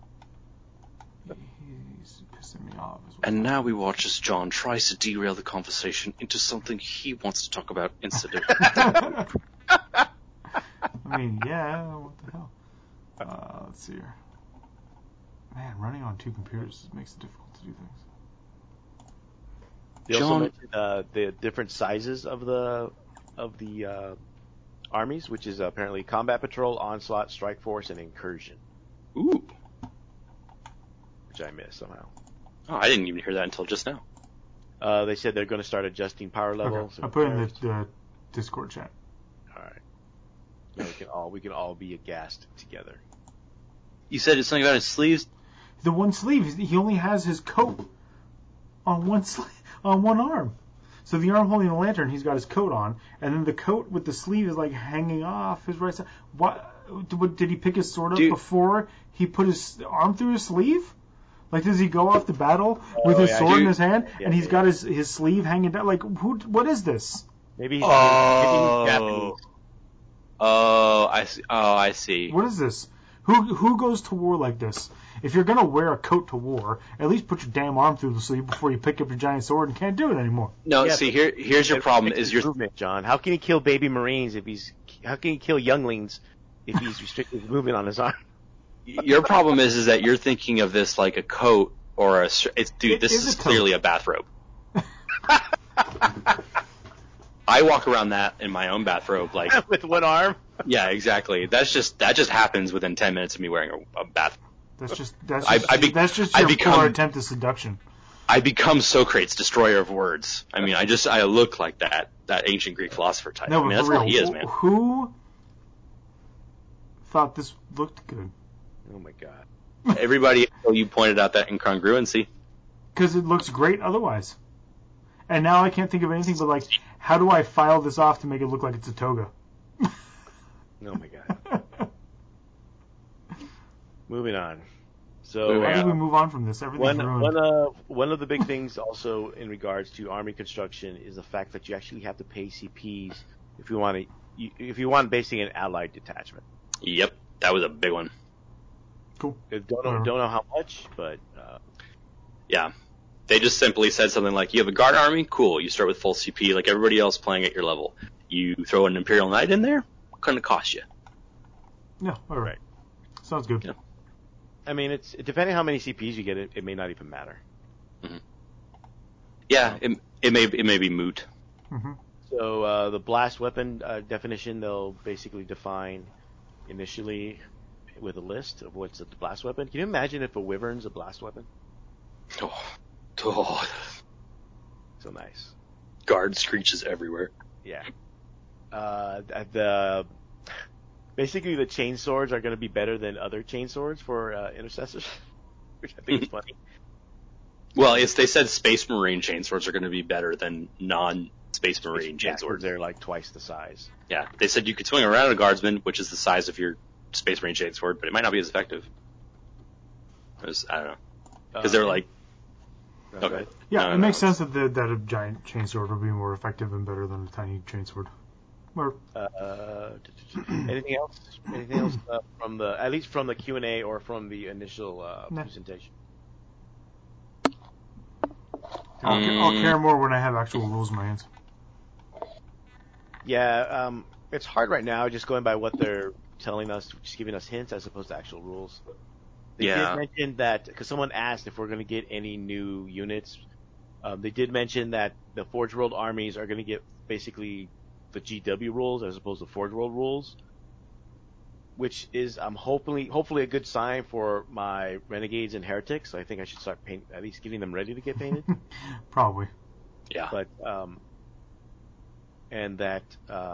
He's pissing me off. And now we watch as John tries to derail the conversation into something he wants to talk about instead of. I mean, yeah. What the hell? Let's see here. Man, running on two computers makes it difficult to do things. They also mentioned the different sizes of the armies, which is apparently Combat Patrol, Onslaught, Strike Force, and Incursion. Ooh. Which I missed somehow. Oh, I didn't even hear that until just now. They said they're going to start adjusting power levels. Okay. I put in the Discord chat. All right. Now we can all be aghast together. You said it's something about his sleeves. The one sleeve. He only has his coat on one arm. So the arm holding the lantern, he's got his coat on, and then the coat with the sleeve is like hanging off his right side. What did he pick his sword up before he put his arm through his sleeve? Like, does he go off to battle with his sword in his hand, and he's got his sleeve hanging down? Like, what is this? Maybe he's Japanese. Oh, I see. Oh, I see. What is this? Who goes to war like this? If you're gonna wear a coat to war, at least put your damn arm through the sleeve before you pick up your giant sword and can't do it anymore. No, see, here's your problem: is your movement, John. How can he kill baby Marines how can he kill younglings if he's restricted his movement on his arm? Your problem is that you're thinking of this like a coat or this is clearly a bathrobe. I walk around that in my own bathrobe, like with one arm. Yeah, exactly. That just happens within 10 minutes of me wearing a bathrobe. That's just your poor attempt at seduction. I become Socrates, destroyer of words. I mean, I look like that ancient Greek philosopher type. No, I mean, that's real, all he is, man. Who thought this looked good? Oh my god. Everybody, you pointed out that incongruency. Because it looks great otherwise. And now I can't think of anything but, like, how do I file this off to make it look like it's a toga? Oh my god. Moving on. So how do we move on from this? Everything's ruined. One of the big things also in regards to army construction is the fact that you actually have to pay CPs if you want basically an allied detachment. Yep, that was a big one. Cool. Don't know how much, but yeah. They just simply said something like, you have a guard army? Cool, you start with full CP like everybody else playing at your level. You throw an Imperial Knight in there? What can it cost you? Yeah, alright. Sounds good. Yeah. I mean, it's depending on how many CPs you get, it may not even matter. Mm-hmm. Yeah, it may be moot. Mm-hmm. So the blast weapon definition, they'll basically define initially with a list of what's a blast weapon. Can you imagine if a wyvern's a blast weapon? Oh. So nice. Guard screeches everywhere. Yeah. Basically the chain swords are going to be better than other chain swords for intercessors, which I think is funny. Well, they said Space Marine chain swords are going to be better than non-Space Marine chain swords. They're like twice the size. Yeah, they said you could swing around a guardsman, which is the size of your Space Marine chain sword, but it might not be as effective. I don't know. Because they're like... Okay. Yeah, it makes sense that a giant chainsword would be more effective and better than a tiny chainsword. Anything else? Anything else from at least from the Q&A or from the initial presentation? I'll care more when I have actual rules in my hands. Yeah, it's hard right now just going by what they're telling us, just giving us hints as opposed to actual rules. They did mention that, because someone asked if we're going to get any new units. They did mention that the Forge World armies are going to get basically the GW rules as opposed to Forge World rules, which is I'm hopefully a good sign for my Renegades and Heretics. I think I should start at least getting them ready to get painted. Probably. Yeah. But and that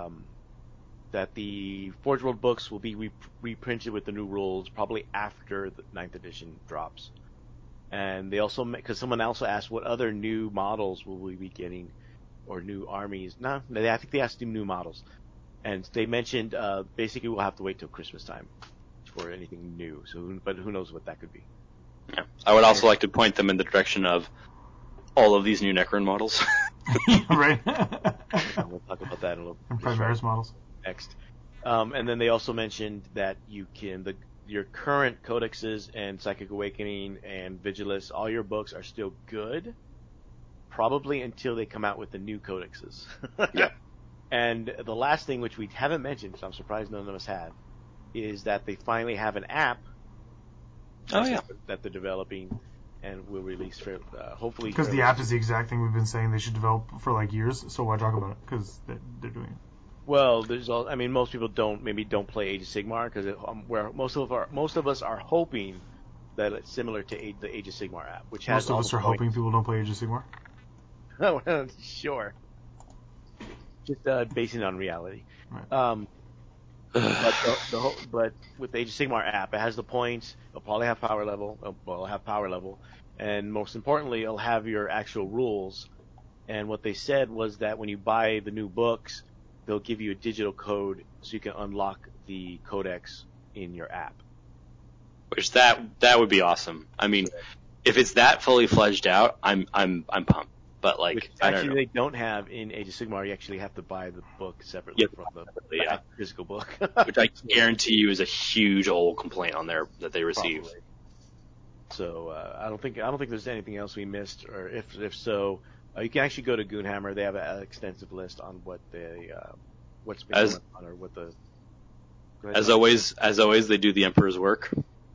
the Forge World books will be reprinted with the new rules probably after the 9th edition drops. And they also, because someone also asked what other new models will we be getting, or new armies. No, I think they asked new models. And they mentioned basically we'll have to wait till Christmas time for anything new. But who knows what that could be. Yeah. I would also like to point them in the direction of all of these new Necron models. Right. We'll talk about that in a little bit. And Primaris models. Next. And then they also mentioned that you can, your current codexes and Psychic Awakening and Vigilus, all your books are still good, probably until they come out with the new codexes. Yeah. And the last thing, which we haven't mentioned, so I'm surprised none of us have, is that they finally have an app that they're developing and will release for, hopefully. Because the app is the exact thing we've been saying they should develop for like years, so why talk about it? Because they're doing it. Well, most people don't play Age of Sigmar because where most of us are hoping that it's similar to the Age of Sigmar app, which has most of us are hoping people don't play Age of Sigmar. Sure, just basing it on reality. Right. But with the Age of Sigmar app, it has the points. It'll probably have power level. It'll have power level, and most importantly, it'll have your actual rules. And what they said was that when you buy the new books, they'll give you a digital code so you can unlock the codex in your app. Which that would be awesome. I mean, if it's that fully fledged out, I'm pumped. But like, which I don't actually know. they don't have in Age of Sigmar. You actually have to buy the book separately from the physical book. Which I guarantee you is a huge old complaint on there that they receive. Probably. So I don't think there's anything else we missed, or if so. You can actually go to Goonhammer. They have an extensive list on what what's been going on, or what the. As always, they do the Emperor's work.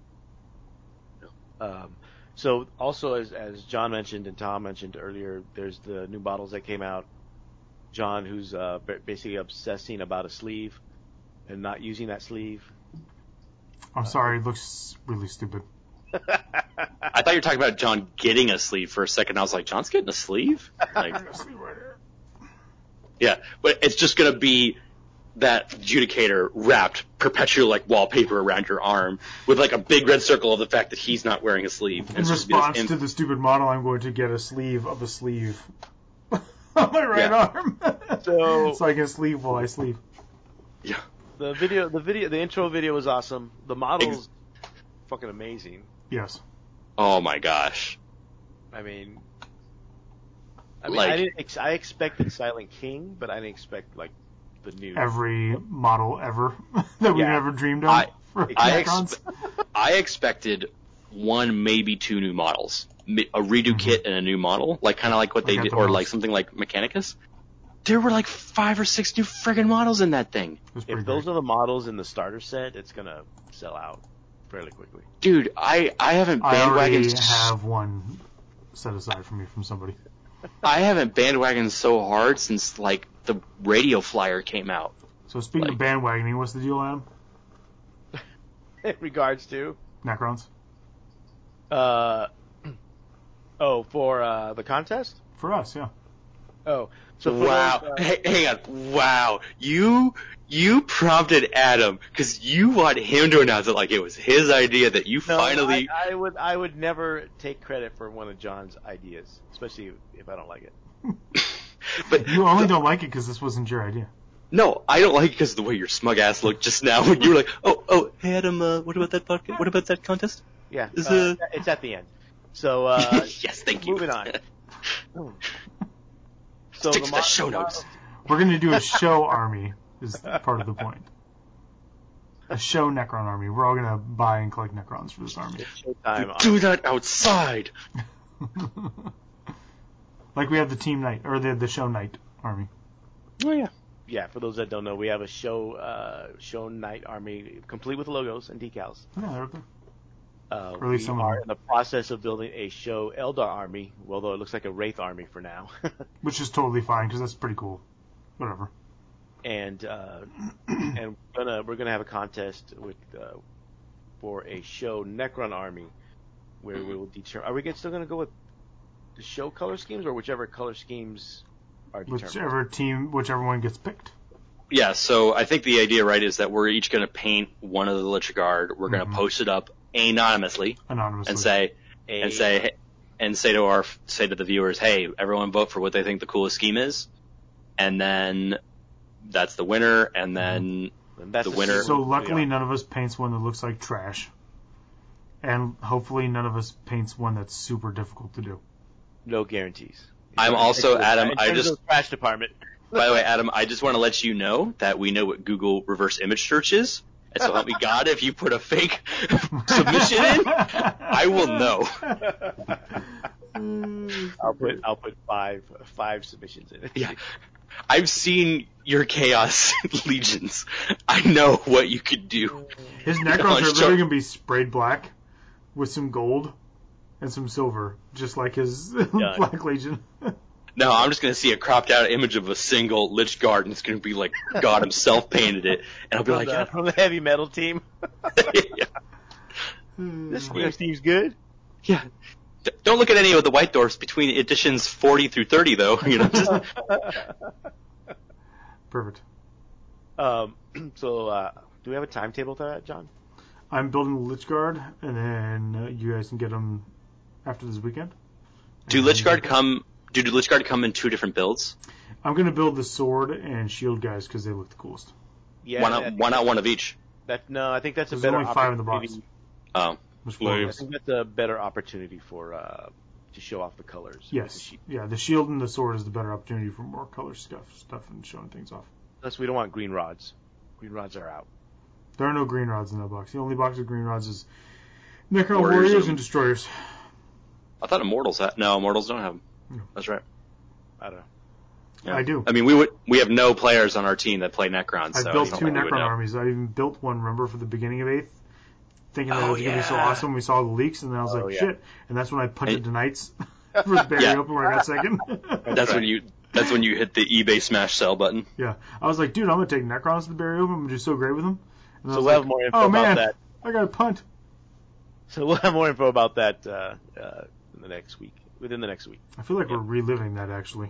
So also, as John mentioned and Tom mentioned earlier, there's the new models that came out. John, who's basically obsessing about a sleeve and not using that sleeve. I'm sorry, it looks really stupid. I thought you were talking about John getting a sleeve for a second. I was like, John's getting a sleeve? Like, yeah, but it's just going to be that Judicator wrapped perpetual like wallpaper around your arm with like a big red circle of the fact that he's not wearing a sleeve. In response to the stupid model, I'm going to get a sleeve of a sleeve on my right arm. So I can sleeve while I sleeve. Yeah. The intro video was awesome. The model's fucking amazing. Yes. Oh my gosh. I mean, like, I expected Silent King, but I didn't expect like the new every model ever that we've ever dreamed of. I expected one, maybe two new models, a redo kit and a new model, like kind of like what they did, or like something like Mechanicus. There were like 5 or 6 new friggin' models in that thing. If those are the models in the starter set, it's gonna sell out fairly quickly. Dude, I haven't bandwagoned. I already have one set aside for me from somebody. I haven't bandwagoned so hard since like the Radio Flyer came out. So speaking of bandwagoning, what's the deal, Adam? In regards to Necrons. For the contest? For us, yeah. Oh, so wow! Hang on! Wow, you prompted Adam because you want him to announce it like it was his idea that you finally. I would never take credit for one of John's ideas, especially if I don't like it. But you only don't like it because this wasn't your idea. No, I don't like it because of the way your smug ass looked just now when you were like, "Oh, hey Adam, what about that podcast? What about that contest?" Yeah, it's at the end. So yes, thank you. Moving on. So stick to the show notes. We're going to do a show army, is part of the point. A show Necron army. We're all going to buy and collect Necrons for this army. Do that outside! Like we have the Team Knight, or the show Knight army. Oh, yeah. Yeah, for those that don't know, we have a show Knight army, complete with logos and decals. Yeah, they're up there. We are in the process of building a show Eldar army, although it looks like a Wraith army for now. Which is totally fine, because that's pretty cool. Whatever. and we're gonna have a contest with for a show Necron Army, where we will determine. Are we still gonna go with the show color schemes, or whichever color schemes are determined? Whichever one gets picked. Yeah, so I think the idea, right, is that we're each going to paint one of the Lich Guard. We're going to post it up anonymously, and say to the viewers, hey, everyone vote for what they think the coolest scheme is, and then that's the winner, and then the winner. So luckily, none of us paints one that looks like trash, and hopefully, none of us paints one that's super difficult to do. No guarantees. I'm also Adam. Trash department. By the way, Adam, I just want to let you know that we know what Google reverse image search is. And so help me God, if you put a fake submission in, I will know. I'll put five submissions in it. Yeah. I've seen your Chaos Legions. I know what you could do. His Necrons are literally going to be sprayed black with some gold and some silver, just like his Black Legion. No, I'm just going to see a cropped out image of a single Lich Guard, and it's going to be like God himself painted it. And I'll be from the heavy metal team. Yeah. This team's good. Yeah. Don't look at any of the white dwarfs between editions 40 through 30, though. Perfect. So, do we have a timetable for that, John? I'm building the Lich Guard, and then you guys can get them after this weekend. Do Lich Guard come in two different builds? I'm going to build the sword and shield guys because they look the coolest. Yeah. Why not one of each? No, I think that's a There's better only 5 in the box. Oh. I think that's a better opportunity for to show off the colors. Yes. Yeah, the shield and the sword is the better opportunity for more color stuff and showing things off. Plus, we don't want green rods. Green rods are out. There are no green rods in that box. The only box of green rods is Necron Warriors and Destroyers. I thought Immortals had... No, Immortals don't have them. No. That's right. I don't know. Yeah. I do. I mean, we have no players on our team that play Necrons. I've built 2 Necron armies. I even built one, remember, for the beginning of 8th, thinking that it was going to be so awesome. We saw the leaks, and then I was like, shit. And that's when I punted to Knights for the Barry Open where I got second. That's when you hit the eBay smash sell button. Yeah. I was like, dude, I'm going to take Necrons to the Barry Open. I'm going to do so great with them. And so we'll have more info about that. I got a punt. So we'll have more info about that within the next week. I feel like we're reliving that, actually.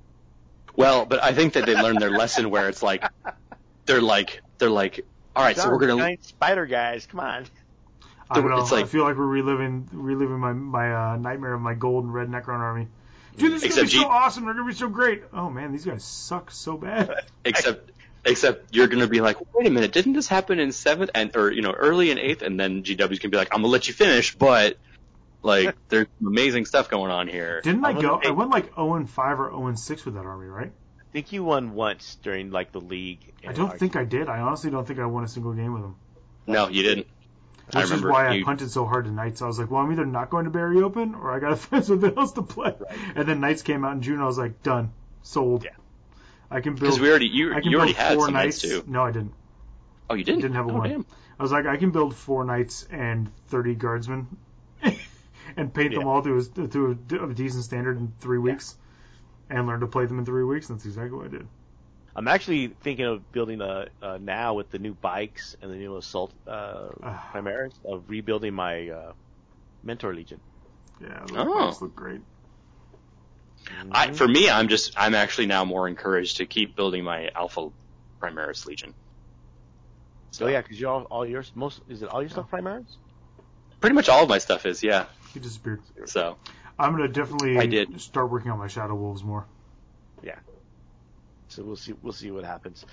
Well, but I think that they learned their lesson where it's like, they're like, all right, so we're gonna giant spider guys. Come on. I don't know. I feel like we're reliving my nightmare of my gold and red Necron army. Dude, this is gonna be so awesome. They're gonna be so great. Oh man, these guys suck so bad. Except you're gonna be like, wait a minute, didn't this happen in 7th or early in 8th? And then GW's gonna be like, I'm gonna let you finish, but like there's amazing stuff going on here. Didn't I go? I went like 0-5 or 0-6 with that army, right? I think you won once during like the league. I don't think I did. I honestly don't think I won a single game with them. No, you didn't. Which is why I punted so hard to Knights. I was like, well, I'm either not going to Barry Open or I got to find something else to play. Right. And then Knights came out in June. I was like, done, sold. Yeah. I can build. Because you already had 4 some Knights too. No, I didn't. Oh, you didn't? I didn't have a one. Damn. I was like, I can build 4 Knights and 30 Guardsmen and paint them all to a decent standard in 3 weeks and learn to play them in 3 weeks. That's exactly what I did. I'm actually thinking of building now with the new bikes and the new assault Primaris of rebuilding my Mentor Legion. Yeah, those bikes look great. For me, I'm actually now more encouraged to keep building my Alpha Primaris Legion. So yeah, because is it all your stuff Primaris? Pretty much all of my stuff is, yeah. He disappeared. So I'm gonna definitely start working on my Shadow Wolves more. Yeah. So we'll see what happens.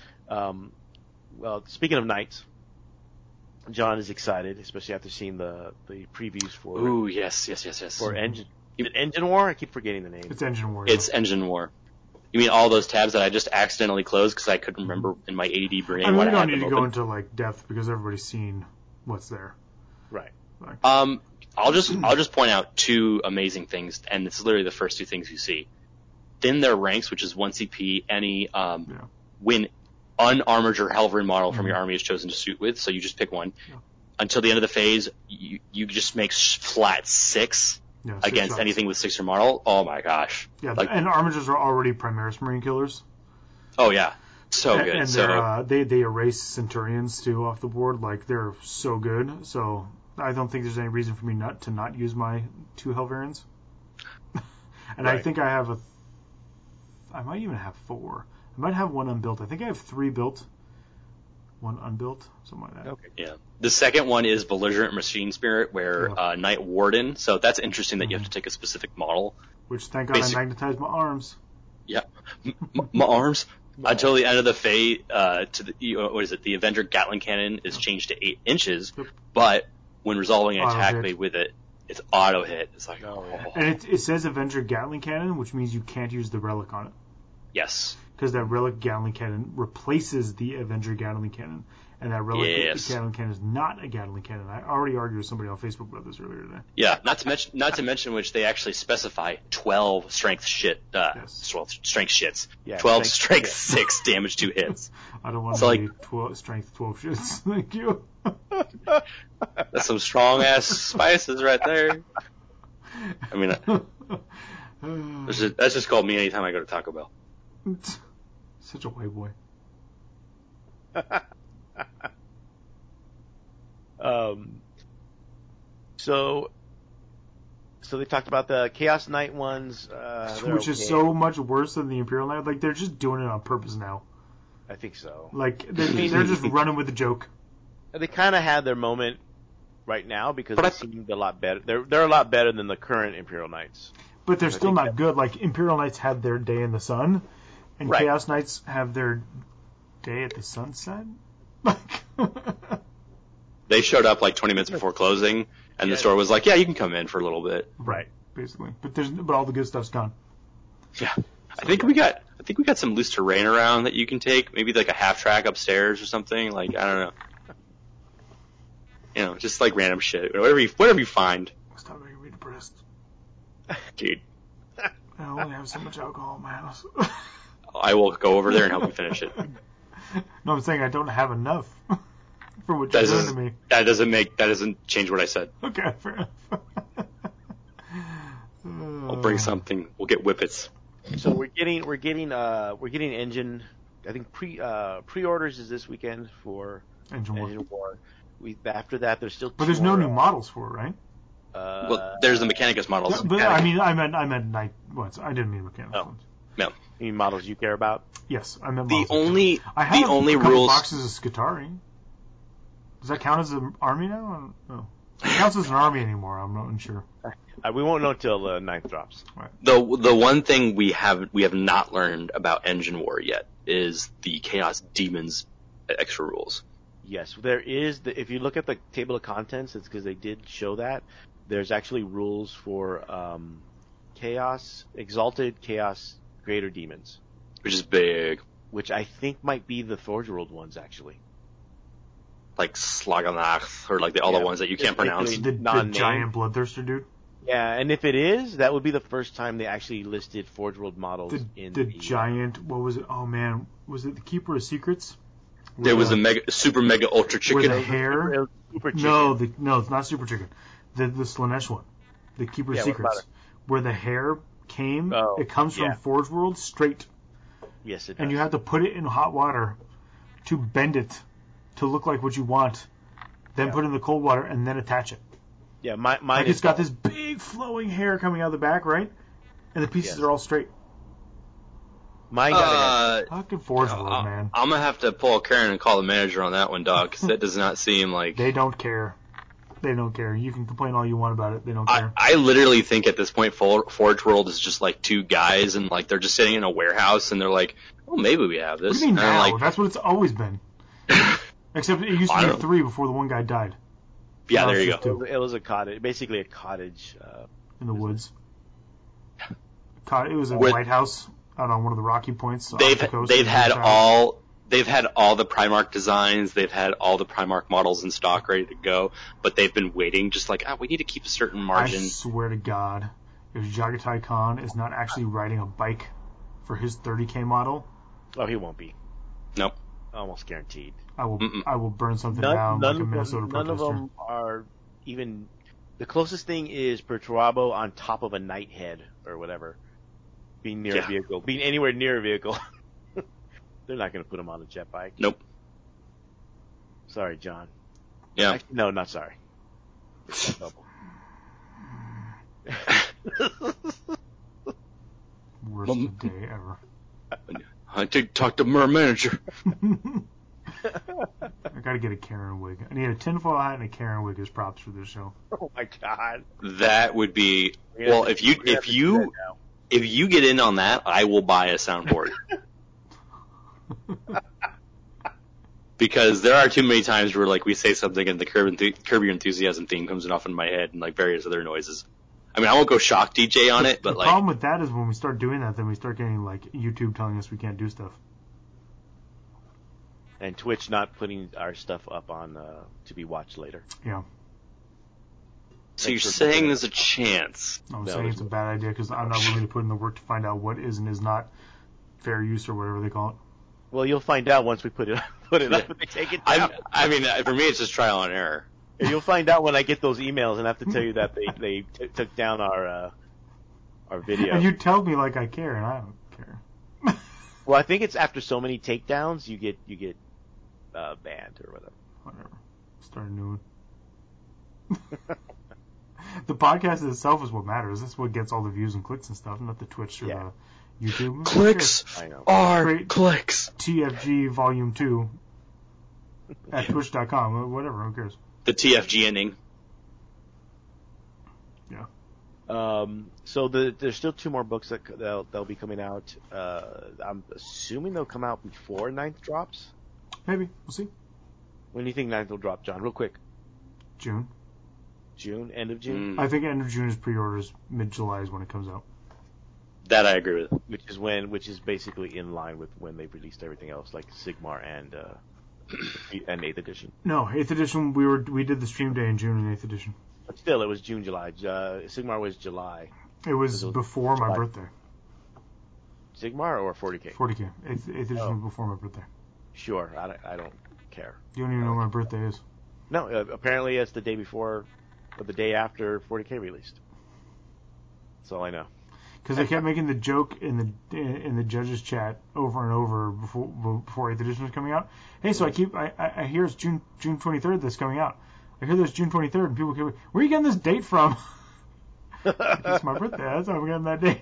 Well, speaking of Knights, John is excited, especially after seeing the previews for. Ooh, yes. For Engine. Is it Engine War? I keep forgetting the name. It's Engine War. It's Engine War. You mean all those tabs that I just accidentally closed because I couldn't remember in my AD brain? I mean, we don't need to go into like depth because everybody's seen what's there. Right. I'll just point out 2 amazing things, and it's literally the first 2 things you see. Thin their ranks, which is 1 CP, any when unarmored or Helverin model from your army is chosen to shoot with, so you just pick one. Yeah. Until the end of the phase, you just make flat 6 against anything with 6 or model. Oh my gosh. Yeah, and armigers are already Primaris Marine killers. Oh yeah. So good. And they erase Centurions too off the board. Like, they're so good. So I don't think there's any reason for me not use my 2 Helvarians. And right. I think I have I might even have 4. I might have 1 unbuilt. I think I have 3 built, 1 unbuilt, something like that. Okay. Yeah. The second one is Belligerent Machine Spirit, where Night Warden. So that's interesting that you have to take a specific model. Which, thank God, I magnetized my arms. Yeah, my arms. Until the end of the phase, the Avenger Gatling Cannon is changed to 8 inches, but when resolving an attack with it, it's auto hit. It's like, And it says Avenger Gatling Cannon, which means you can't use the relic on it. Yes. Because that relic Gatling Cannon replaces the Avenger Gatling Cannon. And that relic Gatling Cannon is not a Gatling Cannon. I already argued with somebody on Facebook about this earlier today. Yeah, not to mention which they actually specify 12 strength 12 strength shits. Yeah, 12 strength 6 damage 2 hits. I don't want to be 12 strength 12 shits. Thank you. That's some strong ass spices right there. I mean, that's just called me anytime I go to Taco Bell. Such a white boy. So they talked about the Chaos Knight ones, which is so much worse than the Imperial Knight. Like, they're just doing it on purpose now. I think so. Like, they're just running with the joke. They kind of had their moment right now because they seemed a lot better. They're a lot better than the current Imperial Knights. But they're still not good. Like, Imperial Knights had their day in the sun, and Chaos Knights have their day at the sunset. They showed up like 20 minutes before closing, and the store was like, "Yeah, you can come in for a little bit." Right, basically. But all the good stuff's gone. Yeah, I think we got some loose terrain around that you can take. Maybe like a half track upstairs or something. Like, I don't know. You know, just like random shit. Whatever you find. Stop making me depressed, dude. I only have so much alcohol in my house. I will go over there and help you finish it. No, I'm saying I don't have enough for what you're doing to me. That doesn't change what I said. Okay, fair enough. I'll bring something. We'll get whippets. So we're getting engine. I think pre-orders is this weekend for Engine War. After that, there's still. But there's no new models for it, right? Well, there's the Mechanicus models. Yeah, but I meant Night. I didn't mean Mechanicus ones. No. You mean models you care about? Yes, I meant the models. I have a couple boxes of Skitarii. Does that count as an army now? No. It counts as an army anymore. I'm not sure. We won't know until the 9th drops. Right. The one thing we have not learned about Engine War yet is the Chaos Demons extra rules. Yes, there is. If you look at the table of contents, it's because they did show that. There's actually rules for Chaos, Exalted, Chaos, Greater Demons. Which is big. Which I think might be the Forge World ones, actually. Like Slaganach, or like all the ones that you can't pronounce. The giant bloodthirster dude? Yeah, and if it is, that would be the first time they actually listed Forge World models in the giant, what was it? Oh man, was it the Keeper of Secrets? There was a super mega ultra chicken. Where the hair? Super chicken. No, it's not super chicken. The Slaanesh one, the Keeper of Secrets, where the hair came. It comes from Forge World straight. Yes, it does. And you have to put it in hot water to bend it to look like what you want. Then put it in the cold water and then attach it. Yeah, mine. It's got this big flowing hair coming out of the back, right? And the pieces are all straight. Mine got fucking Forge World, man. I'm gonna have to pull a Karen and call the manager on that one, dog, because that does not seem like they don't care. They don't care. You can complain all you want about it. They don't care. I literally think at this point, Forge World is just like two guys, and like they're just sitting in a warehouse, and they're like, "Oh, maybe we have this." What do you mean now? That's what it's always been. Except it used to be 3 before the one guy died. Yeah, there you go. It was a cottage, basically a cottage in the woods. It was a lighthouse out on one of the rocky points. They've had all the Primarch designs. They've had all the Primarch models in stock ready to go, but they've been waiting, just like we need to keep a certain margin. I swear to God, if Jagatai Khan is not actually riding a bike for his 30K model, he won't be. Nope. Almost guaranteed. I will burn something down like a Minnesota protester. None of them are even. The closest thing is Perturabo on top of a Nighthead or whatever, being near a vehicle, being anywhere near a vehicle. They're not going to put him on a jet bike. Nope. Sorry, John. Yeah. Actually, no, not sorry. Worst day ever. I need to talk to my manager. I gotta get a Karen wig. I need a tinfoil hat and a Karen wig as props for this show. Oh my god. That would be well. If you get in on that, I will buy a soundboard. Because there are too many times where like we say something and the Curb Your Enthusiasm theme comes off in my head and like various other noises. I mean, I won't go shock DJ on it, but the like problem with that is when we start doing that, then we start getting like YouTube telling us we can't do stuff. And Twitch not putting our stuff up on to be watched later. Yeah. So you're saying there's a chance? I'm saying it's a bad idea because I'm not willing to put in the work to find out what is and is not fair use or whatever they call it. Well, you'll find out once we put it up and they take it down. I mean, for me, it's just trial and error. You'll find out when I get those emails and I have to tell you that they took down our video. And you tell me like I care, and I don't care. Well, I think it's after so many takedowns you get banned or whatever. Whatever. Start a new one. The podcast itself is what matters. That's what gets all the views and clicks and stuff, not the Twitch or the YouTube. Clicks are clicks. TFG Volume 2 at Twitch.com. Whatever, who cares? The TFG ending. Yeah. So there's still 2 more books that they'll be coming out. I'm assuming they'll come out before 9th drops. Maybe. We'll see. When do you think 9th will drop, John? Real quick. June. End of June? I think end of June is pre-orders. Mid-July is when it comes out. That I agree with. Which is basically in line with when they've released everything else, like Sigmar and 8th edition. No, 8th edition, we did the stream day in June in 8th edition. But still, it was June, July. Sigmar was July. It was before my birthday. Sigmar or 40K? 40K. 8th edition was before my birthday. Sure, I don't care. You don't even know when my birthday is. No, apparently it's the day before or the day after 40K released. That's all I know. Because they kept making the joke in the judges chat over and over before 8th edition was coming out. Hey, so I hear it's June 23rd that's coming out. I hear there's June 23rd, and people keep, where are you getting this date from? It's my birthday. That's how I'm getting that date.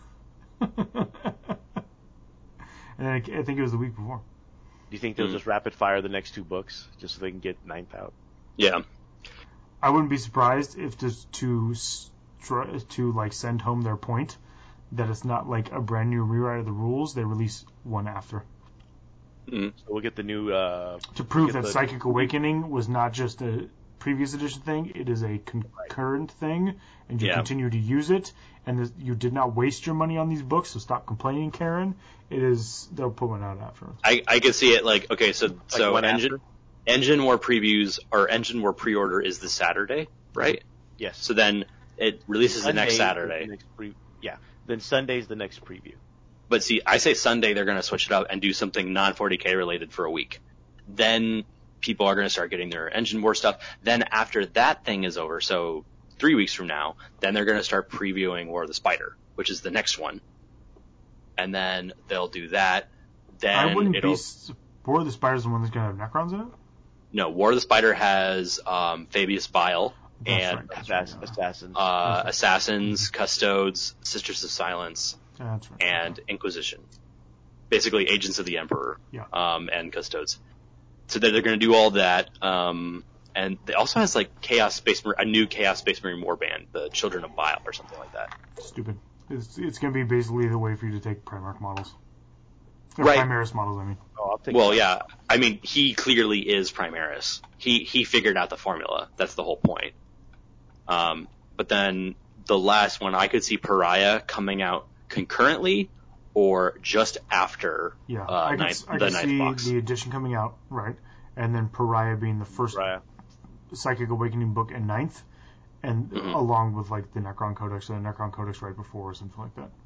And I think it was the week before. Do you think they'll just rapid fire the next 2 books just so they can get 9th out? Yeah. I wouldn't be surprised if just to like send home their point that it's not like a brand new rewrite of the rules, they release one after. So we'll get the new to prove that Psychic Awakening was not just a previous edition thing, it is a concurrent thing, and you continue to use it, and you did not waste your money on these books, so stop complaining, Karen. They'll put one out afterwards. I can see it like, okay, so Engine War previews or Engine War pre-order is the Saturday, right? Yes. So then it releases the next Saturday. Then Sunday's the next preview. But see, I say Sunday they're going to switch it up and do something non-40K related for a week. Then people are going to start getting their Engine War stuff. Then after that thing is over, so 3 weeks from now, then they're going to start previewing War of the Spider, which is the next one. And then they'll do that. Then I wouldn't be... War of the Spider is the one that's going to have Necrons in it? No, War of the Spider has Fabius Bile. And Assassins, Custodes, Sisters of Silence, and Inquisition. Basically, Agents of the Emperor, and Custodes. So they're going to do all that. And it also has like a new Chaos Space Marine Warband, the Children of Bile, or something like that. Stupid. It's going to be basically the way for you to take Primarch models. Or right. Primaris models, I mean. Oh, I'll take that. Yeah. I mean, he clearly is Primaris. He figured out the formula. That's the whole point. But then the last one, I could see Pariah coming out concurrently or just after I could see box. The edition coming out, right, and then Pariah being the first Psychic Awakening book and 9th, and along with like the Necron Codex or the Necron Codex right before or something like that.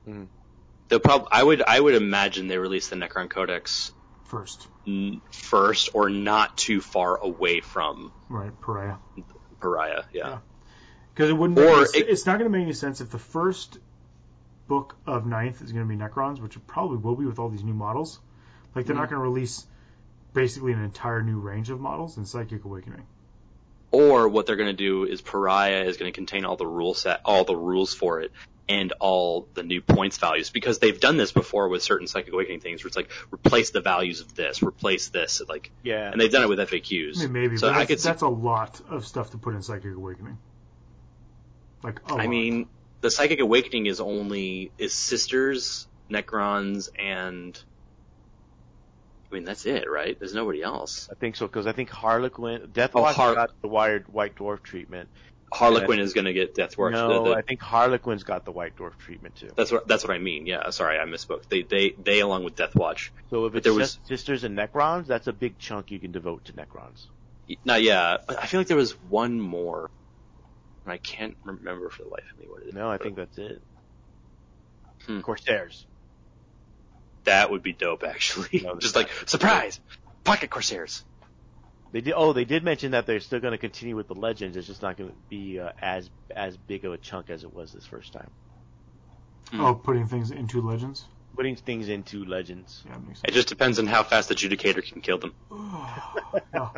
Mm. I would imagine they release the Necron Codex first or not too far away from Pariah, yeah. Because it's not going to make any sense if the first book of 9th is going to be Necrons, which it probably will be with all these new models. Like, they're not going to release basically an entire new range of models in Psychic Awakening. Or what they're going to do is Pariah is going to contain all the rules for it, and all the new points values, because they've done this before with certain Psychic Awakening things, where it's like, replace the values of this, replace this, like, yeah. And they've done it with FAQs. I mean, maybe, so but that's a lot of stuff to put in Psychic Awakening. Like, a lot. I mean, the Psychic Awakening is Sisters, Necrons, and I mean, that's it, right? There's nobody else. I think so, because I think Harlequin, Deathwatch got the White Dwarf treatment. Harlequin is going to get Deathwatch. No, I think Harlequin's got the White Dwarf treatment too. That's what I mean. Yeah, sorry, I misspoke. They along with Deathwatch. So if it's just Sisters and Necrons, that's a big chunk you can devote to Necrons. No, yeah, I feel like there was one more, and I can't remember for the life of me what it is. No, I think that's it. Corsairs. That would be dope, actually. No, just like, surprise! Pocket Corsairs! They did mention that they're still going to continue with the Legends. It's just not going to be as big of a chunk as it was this first time. Oh, putting things into Legends? Putting things into Legends. Yeah, makes sense. It just depends on how fast the Judicator can kill them. Yeah.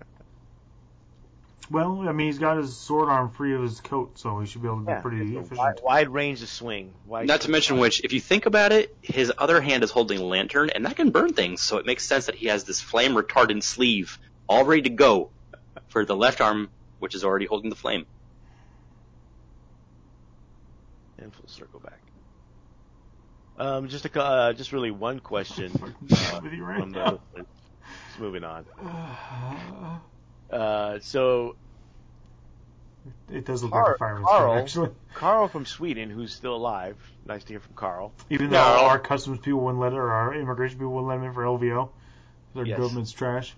Well, I mean, he's got his sword arm free of his coat, so he should be able to be pretty efficient. Wide range of swing. Not to mention which, if you think about it, his other hand is holding a lantern, and that can burn things, so it makes sense that he has this flame retardant sleeve all ready to go for the left arm, which is already holding the flame. And full circle back. Just really one question. Moving on. So it does look like a fireman's carry, actually. Carl from Sweden, who's still alive. Nice to hear from Carl. Even though our customs people wouldn't let it, or our immigration people wouldn't let him in for LVO. Their government's trash.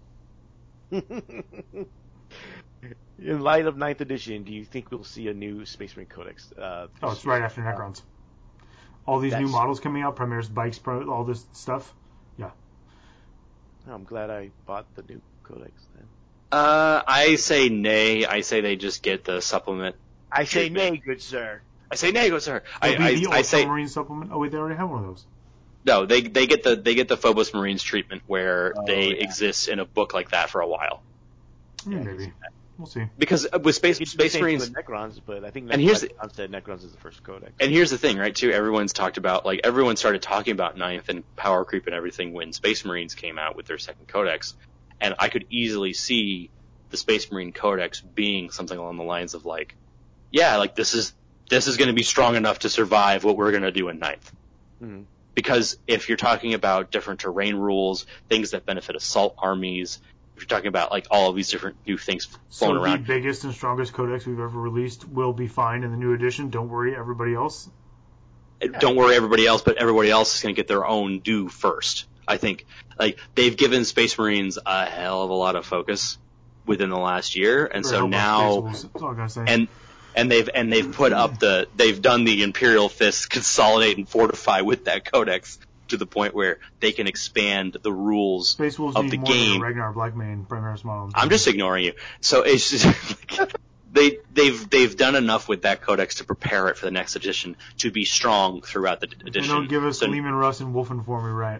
In light of 9th edition, do you think we'll see a new Space Marine Codex? It's right after Necrons. All these new models coming out, Primaris bikes, all this stuff. Yeah. I'm glad I bought the new Codex then. I say nay. I say they just get the supplement. I say nay, good sir. I say nay, good sir. I say Marine supplement. Oh wait, they already have one of those. No, they get the Phobos Marines treatment where they exist in a book like that for a while. Yeah, maybe. We'll see. Because with Space Marines, Necrons, but I think Necrons is the first codex. And here's the thing, right? Too, everyone started talking about 9th and power creep and everything when Space Marines came out with their second codex, and I could easily see the Space Marine Codex being something along the lines of like, yeah, like this is going to be strong enough to survive what we're going to do in 9th. Mm-hmm. Because if you're talking about different terrain rules, things that benefit assault armies, if you're talking about like all of these different new things flown around. The biggest and strongest codex we've ever released will be fine in the new edition. Don't worry, everybody else. Don't worry, everybody else, but everybody else is going to get their own due first. I think like they've given Space Marines a hell of a lot of focus within the last year, and so now and they've put up they've done the Imperial Fist consolidate and fortify with that codex to the point where they can expand the rules Space Wolves of the more game. Than Ragnar Blackmane Primaris model. I'm just ignoring you. So it's just they've done enough with that codex to prepare it for the next edition to be strong throughout the edition. And don't give us Lehman Russ and Wolfen for me, right?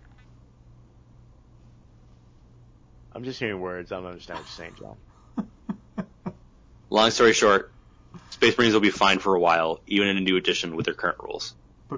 I'm just hearing words. I don't understand what you're saying, John. Long story short, Space Marines will be fine for a while, even in a new edition with their current rules.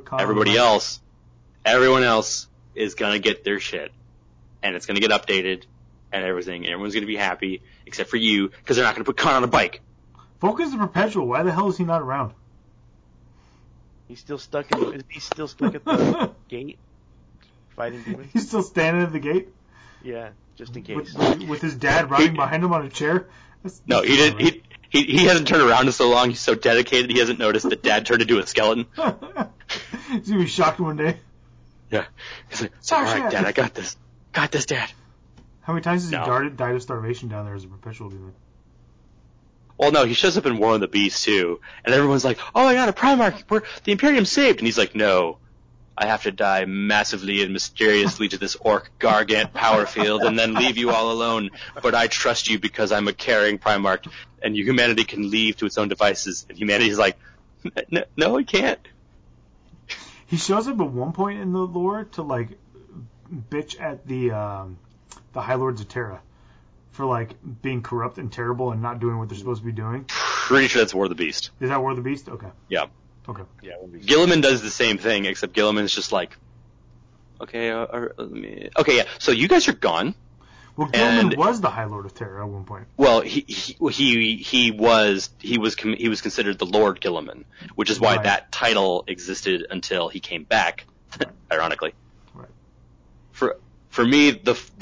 Everyone else is gonna get their shit, and it's gonna get updated, and everything, and everyone's gonna be happy, except for you, because they're not gonna put Khan on a bike. Focus the Perpetual. Why the hell is he not around? He's still stuck at the gate, fighting demons. He's still standing at the gate? Yeah, just in case. With his dad riding behind him on a chair? No, he didn't. He hasn't turned around in so long. He's so dedicated. He hasn't noticed that Dad turned into a skeleton. He's gonna be shocked one day. Yeah, he's like, "All right, Dad, I got this. Got this, Dad." How many times has he died of starvation down there as a Perpetual demon? Well, no, he shows up in War of the Beast too, and everyone's like, "Oh my God, a Primarch! The Imperium's saved!" And he's like, "No. I have to die massively and mysteriously to this orc Gargant power field and then leave you all alone. But I trust you because I'm a caring Primarch, and humanity can leave to its own devices." And humanity's like, no, he can't. He shows up at one point in the lore to, like, bitch at the High Lords of Terra for like being corrupt and terrible and not doing what they're supposed to be doing? Pretty sure that's War of the Beast. Is that War of the Beast? Okay. Yeah. Okay. Yeah. Gilliman does the same thing, except Gilliman's just like, okay, okay, yeah. So you guys are gone. Well, Gilliman was the High Lord of Terra at one point. Well, he was considered the Lord Gilliman, which is why that title existed until he came back. Right. Ironically, right. For me,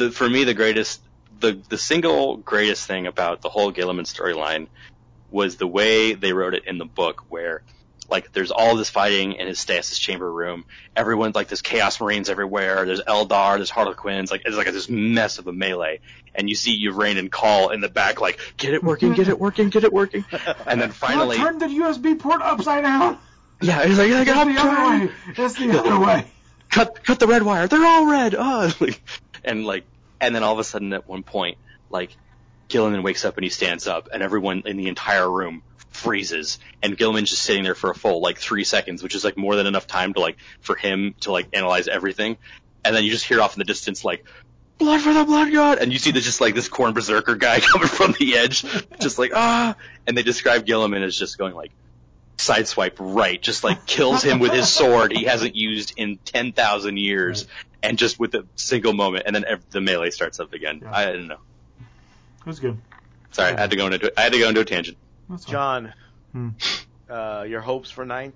the single greatest thing about the whole Gilliman storyline was the way they wrote it in the book, where like there's all this fighting in his stasis chamber room. Everyone's like there's Chaos Marines everywhere. There's Eldar, there's Harlequins. Like it's like this mess of a melee. And you see Yvraine and Call in the back, like get it working, get it working, get it working. And then finally, turn the USB port upside down. Yeah, he's like, that's the other way. That's the other way. Cut the red wire. They're all red. And then all of a sudden at one point, like Gilliman wakes up and he stands up, and everyone in the entire room freezes, and Gilliman's just sitting there for a full 3 seconds, which is like more than enough time to for him to analyze everything. And then you just hear off in the distance blood for the blood god, and you see just this Khorne berserker guy coming from the edge, just and they describe Gilliman as just going sideswipe right, just kills him with his sword he hasn't used in 10,000 years, and just with a single moment, and then the melee starts up again. Yeah. I don't know. It was good. Sorry, I had to go into a tangent. John, your hopes for 9th?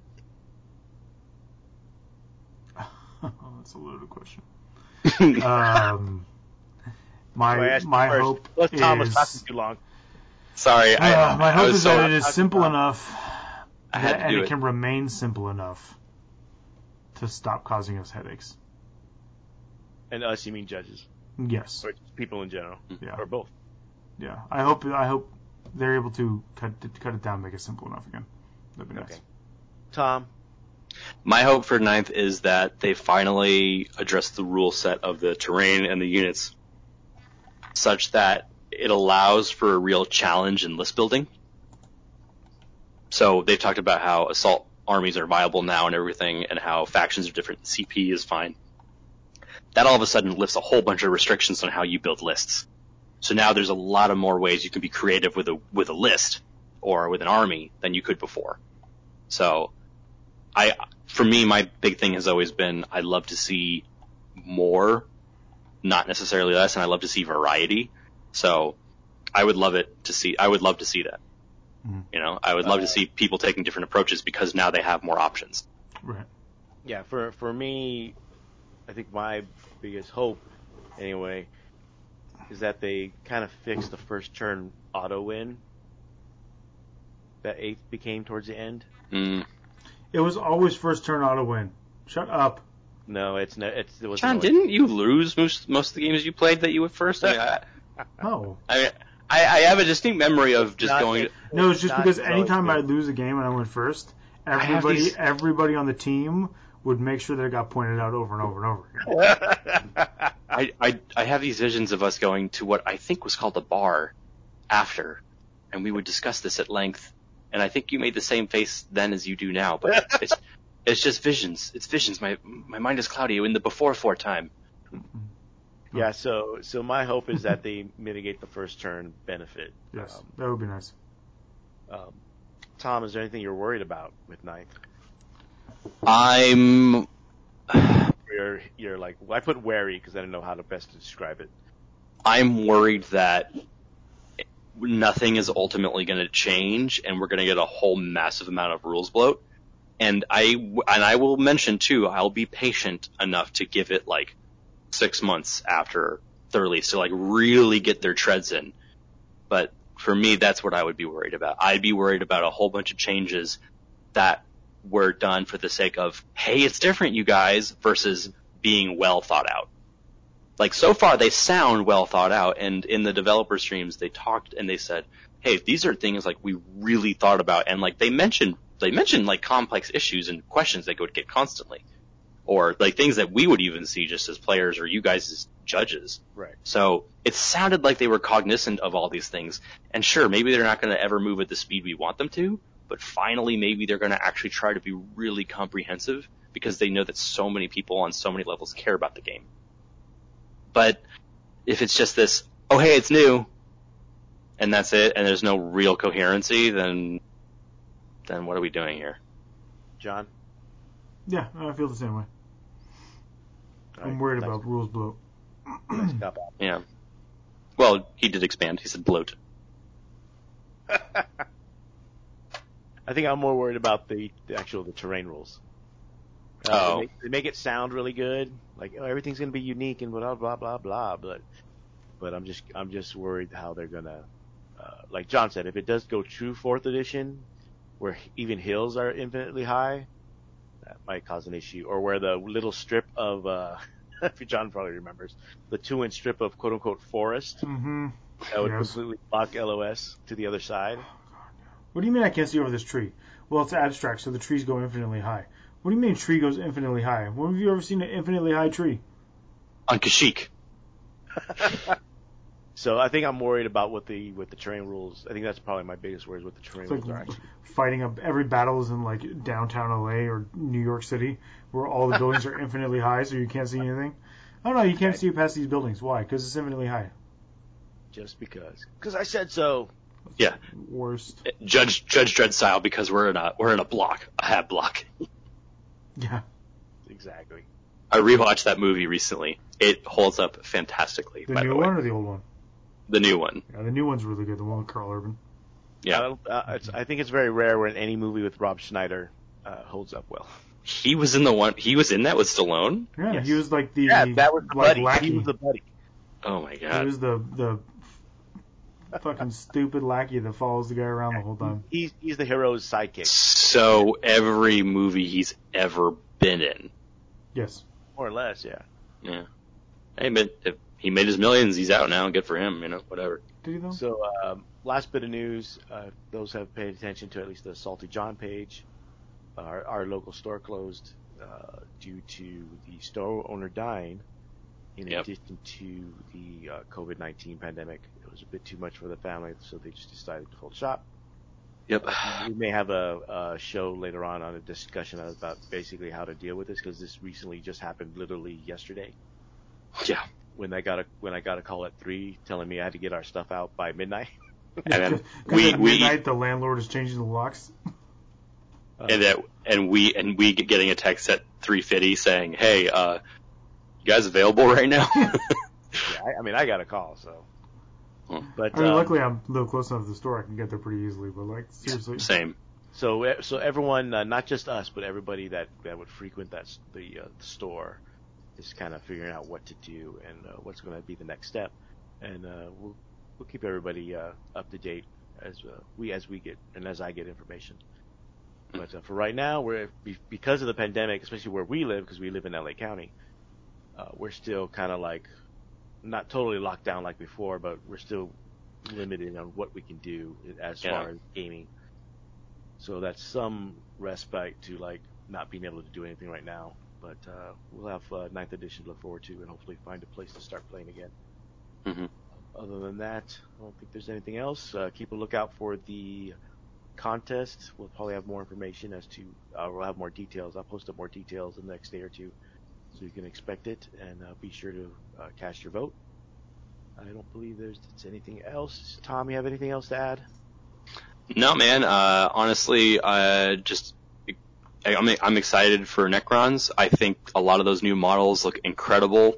Oh, that's a loaded question. My hope is... Tom was talking too long. Sorry. My hope is that it is simple enough and it can remain simple enough to stop causing us headaches. And us, you mean judges? Yes. Or people in general? Yeah. Or both? Yeah. I hope they're able to cut it down, make it simple enough again. That'd be nice. Okay. Tom? My hope for 9th is that they finally address the rule set of the terrain and the units such that it allows for a real challenge in list building. So they've talked about how assault armies are viable now and everything, and how factions are different. CP is fine. That all of a sudden lifts a whole bunch of restrictions on how you build lists. So now there's a lot of more ways you can be creative with a list or with an army than you could before. So for me, my big thing has always been I love to see more, not necessarily less, and I love to see variety. So I would love to see that. Mm-hmm. I would love to see people taking different approaches because now they have more options. Right. Yeah, for me, I think my biggest hope, anyway, is that they kind of fix the first turn auto win that 8th became towards the end. Mm. It was always first turn auto win. Shut up. No, it was. John, didn't you lose most of the games you played that you were first? No. I have a distinct memory of just going. No, it's just because anytime I lose a game and I went first, everybody on the team would make sure that it got pointed out over and over and over again. I have these visions of us going to what I think was called a bar after, and we would discuss this at length. And I think you made the same face then as you do now, but it's just visions. It's visions. My mind is cloudy in the before time. Yeah, so my hope is that they mitigate the first turn benefit. Yes, that would be nice. Tom, is there anything you're worried about with 9th? You're like, well, I put wary because I don't know how to best describe it. I'm worried that nothing is ultimately going to change, and we're going to get a whole massive amount of rules bloat. And I will mention too, I'll be patient enough to give it 6 months after the release to really get their treads in. But for me, that's what I would be worried about. I'd be worried about a whole bunch of changes that were done for the sake of, hey, it's different, you guys, versus being well thought out. So far, they sound well thought out, and in the developer streams, they talked and they said, hey, these are things we really thought about, and they mentioned complex issues and questions they would get constantly. Or things that we would even see just as players or you guys as judges. Right. So it sounded like they were cognizant of all these things. And sure, maybe they're not going to ever move at the speed we want them to, but finally maybe they're going to actually try to be really comprehensive because they know that so many people on so many levels care about the game. But if it's just this, oh hey, it's new, and that's it, and there's no real coherency, then what are we doing here? John? Yeah, I feel the same way. I'm worried about rules bloat. Yeah. Well, he did expand. He said bloat. I think I'm more worried about the terrain rules. They make it sound really good, like everything's gonna be unique and blah blah blah blah. But I'm just worried how they're gonna, like John said, if it does go true 4th edition, where even hills are infinitely high, that might cause an issue. Or where the little strip of, John probably remembers, the 2-inch strip of quote unquote forest that would completely block LOS to the other side. What do you mean I can't see over this tree? Well, it's abstract, so the trees go infinitely high. What do you mean a tree goes infinitely high? When have you ever seen an infinitely high tree? On Kashyyyk. So I think I'm worried about what the terrain rules. I think that's probably my biggest worry is what the terrain rules are actually. Fighting up every battle is in like downtown LA or New York City, where all the buildings are infinitely high, so you can't see anything. Oh no, you can't see past these buildings. Why? Because it's infinitely high. Just because. Because I said so. Yeah. Worst. Judge Dredd style, because we're in a block, a hab block. Yeah. Exactly. I rewatched that movie recently. It holds up fantastically. The new one or the old one? The new one. Yeah, the new one's really good. The one with Carl Urban. Yeah. I think it's very rare when any movie with Rob Schneider holds up well. He was in the one. He was in that with Stallone. Yeah, yes. He was like the that was the buddy. lackey. He was the buddy. Oh my god. He was the fucking stupid lackey that follows the guy around the whole time. He's the hero's sidekick. So every movie he's ever been in. Yes. More or less, yeah. Yeah. Hey, but if he made his millions, he's out now. Good for him, whatever. Did he though? So, last bit of news, those have paid attention to at least the Salty John page. Our local store closed due to the store owner dying in addition to the COVID-19 pandemic. It was a bit too much for the family, so they just decided to fold shop. Yep. We may have a show later on a discussion about basically how to deal with this, because this recently just happened literally yesterday. Yeah. When I got a call at 3 telling me I had to get our stuff out by midnight. And then at midnight the landlord is changing the locks. And we getting a text at 3:50 saying, "Hey, you guys available right now?" Yeah, I got a call, so. But luckily I live close enough to the store, I can get there pretty easily. But like seriously, same. So everyone, not just us, but everybody that would frequent the store, is kind of figuring out what to do and what's going to be the next step, and we'll keep everybody up to date as we get and as I get information. But for right now, because of the pandemic, especially where we live, because we live in LA County, we're still kind of like not totally locked down like before, but we're still limited on what we can do as far as gaming. So that's some respite to like not being able to do anything right now. But we'll have 9th edition to look forward to, and hopefully find a place to start playing again. Mm-hmm. Other than that, I don't think there's anything else. Keep a lookout for the contest. We'll probably have more information as to, we'll have more details. I'll post up more details in the next day or two, so you can expect it, and be sure to cast your vote. I don't believe there's anything else. Tom, you have anything else to add? No, man. Honestly, I'm excited for Necrons. I think a lot of those new models look incredible.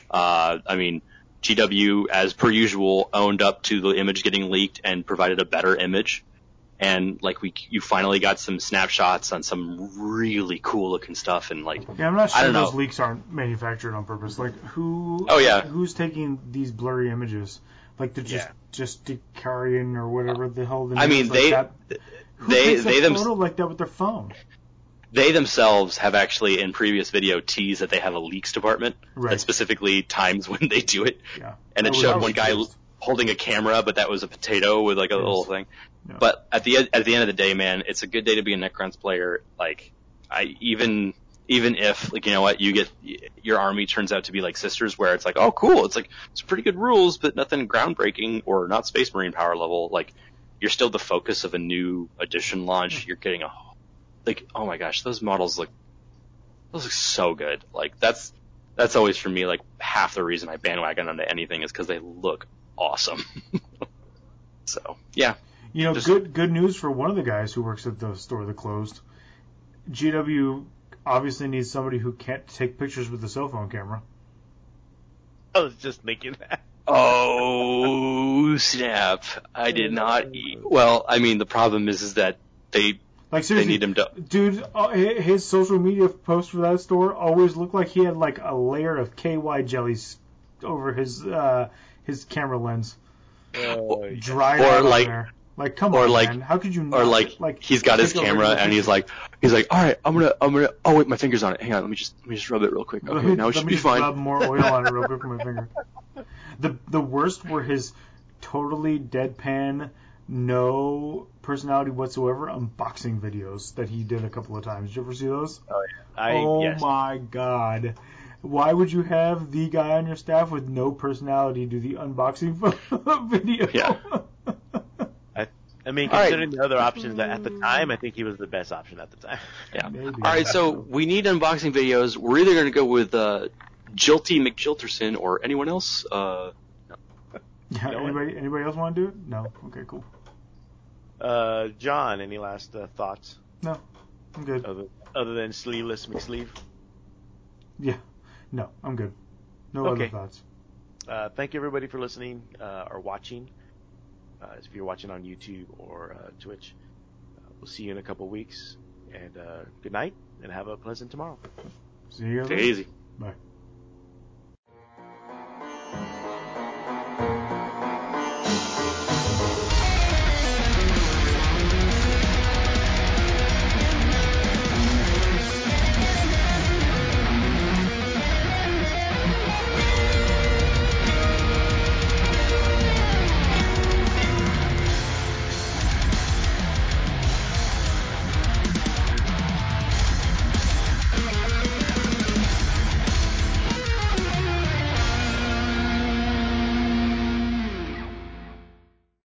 GW, as per usual, owned up to the image getting leaked and provided a better image. And you finally got some snapshots on some really cool looking stuff, and I'm not sure those leaks aren't manufactured on purpose. Like who's taking these blurry images? Like the Justicarian or whatever the hell the name is. They photo like that with their phone. They themselves have actually in previous video teased that they have a leaks department that specifically times when they do it. Yeah. And it showed one guy holding a camera, but that was a potato with like a little thing. Yeah. But at the end of the day, man, it's a good day to be a Necrons player. Even if you get your army turns out to be like Sisters, where it's like, oh cool, it's pretty good rules, but nothing groundbreaking or not Space Marine power level. Like you're still the focus of a new edition launch. You're getting oh my gosh, those models look so good. Like that's that's always for me like half the reason I bandwagon onto anything is because they look awesome. So yeah. You know, good news for one of the guys who works at the store that closed. GW obviously needs somebody who can't take pictures with a cell phone camera. I was just thinking that. Oh snap! I did not. Well, I mean, the problem is that they need him to. Dude, his social media posts for that store always looked like he had like a layer of KY jellies over his camera lens. Dried out like, on there. Like, come on, man. How could you not? Or like he's got his camera and he's like, all right, I'm gonna. Oh wait, my finger's on it. Hang on, let me just rub it real quick. Okay, now it should be fine. Rub more oil on it real quick with my finger. The worst were his totally deadpan, no personality whatsoever unboxing videos that he did a couple of times. Did you ever see those? Oh yeah. Yes. My God. Why would you have the guy on your staff with no personality do the unboxing video? Yeah. I mean, considering the other options at the time, I think he was the best option at the time. Yeah. Maybe. All right, so we need unboxing videos. We're either going to go with Jilty McJilterson or anyone else. Yeah, anybody else want to do it? No. Okay, cool. John, any last thoughts? No, I'm good. Other than Sleeveless McSleeve? Yeah. No, I'm good. No other thoughts. Thank you, everybody, for listening or watching. If you're watching on YouTube or Twitch, we'll see you in a couple weeks. And good night, and have a pleasant tomorrow. See you. Take it easy. Bye.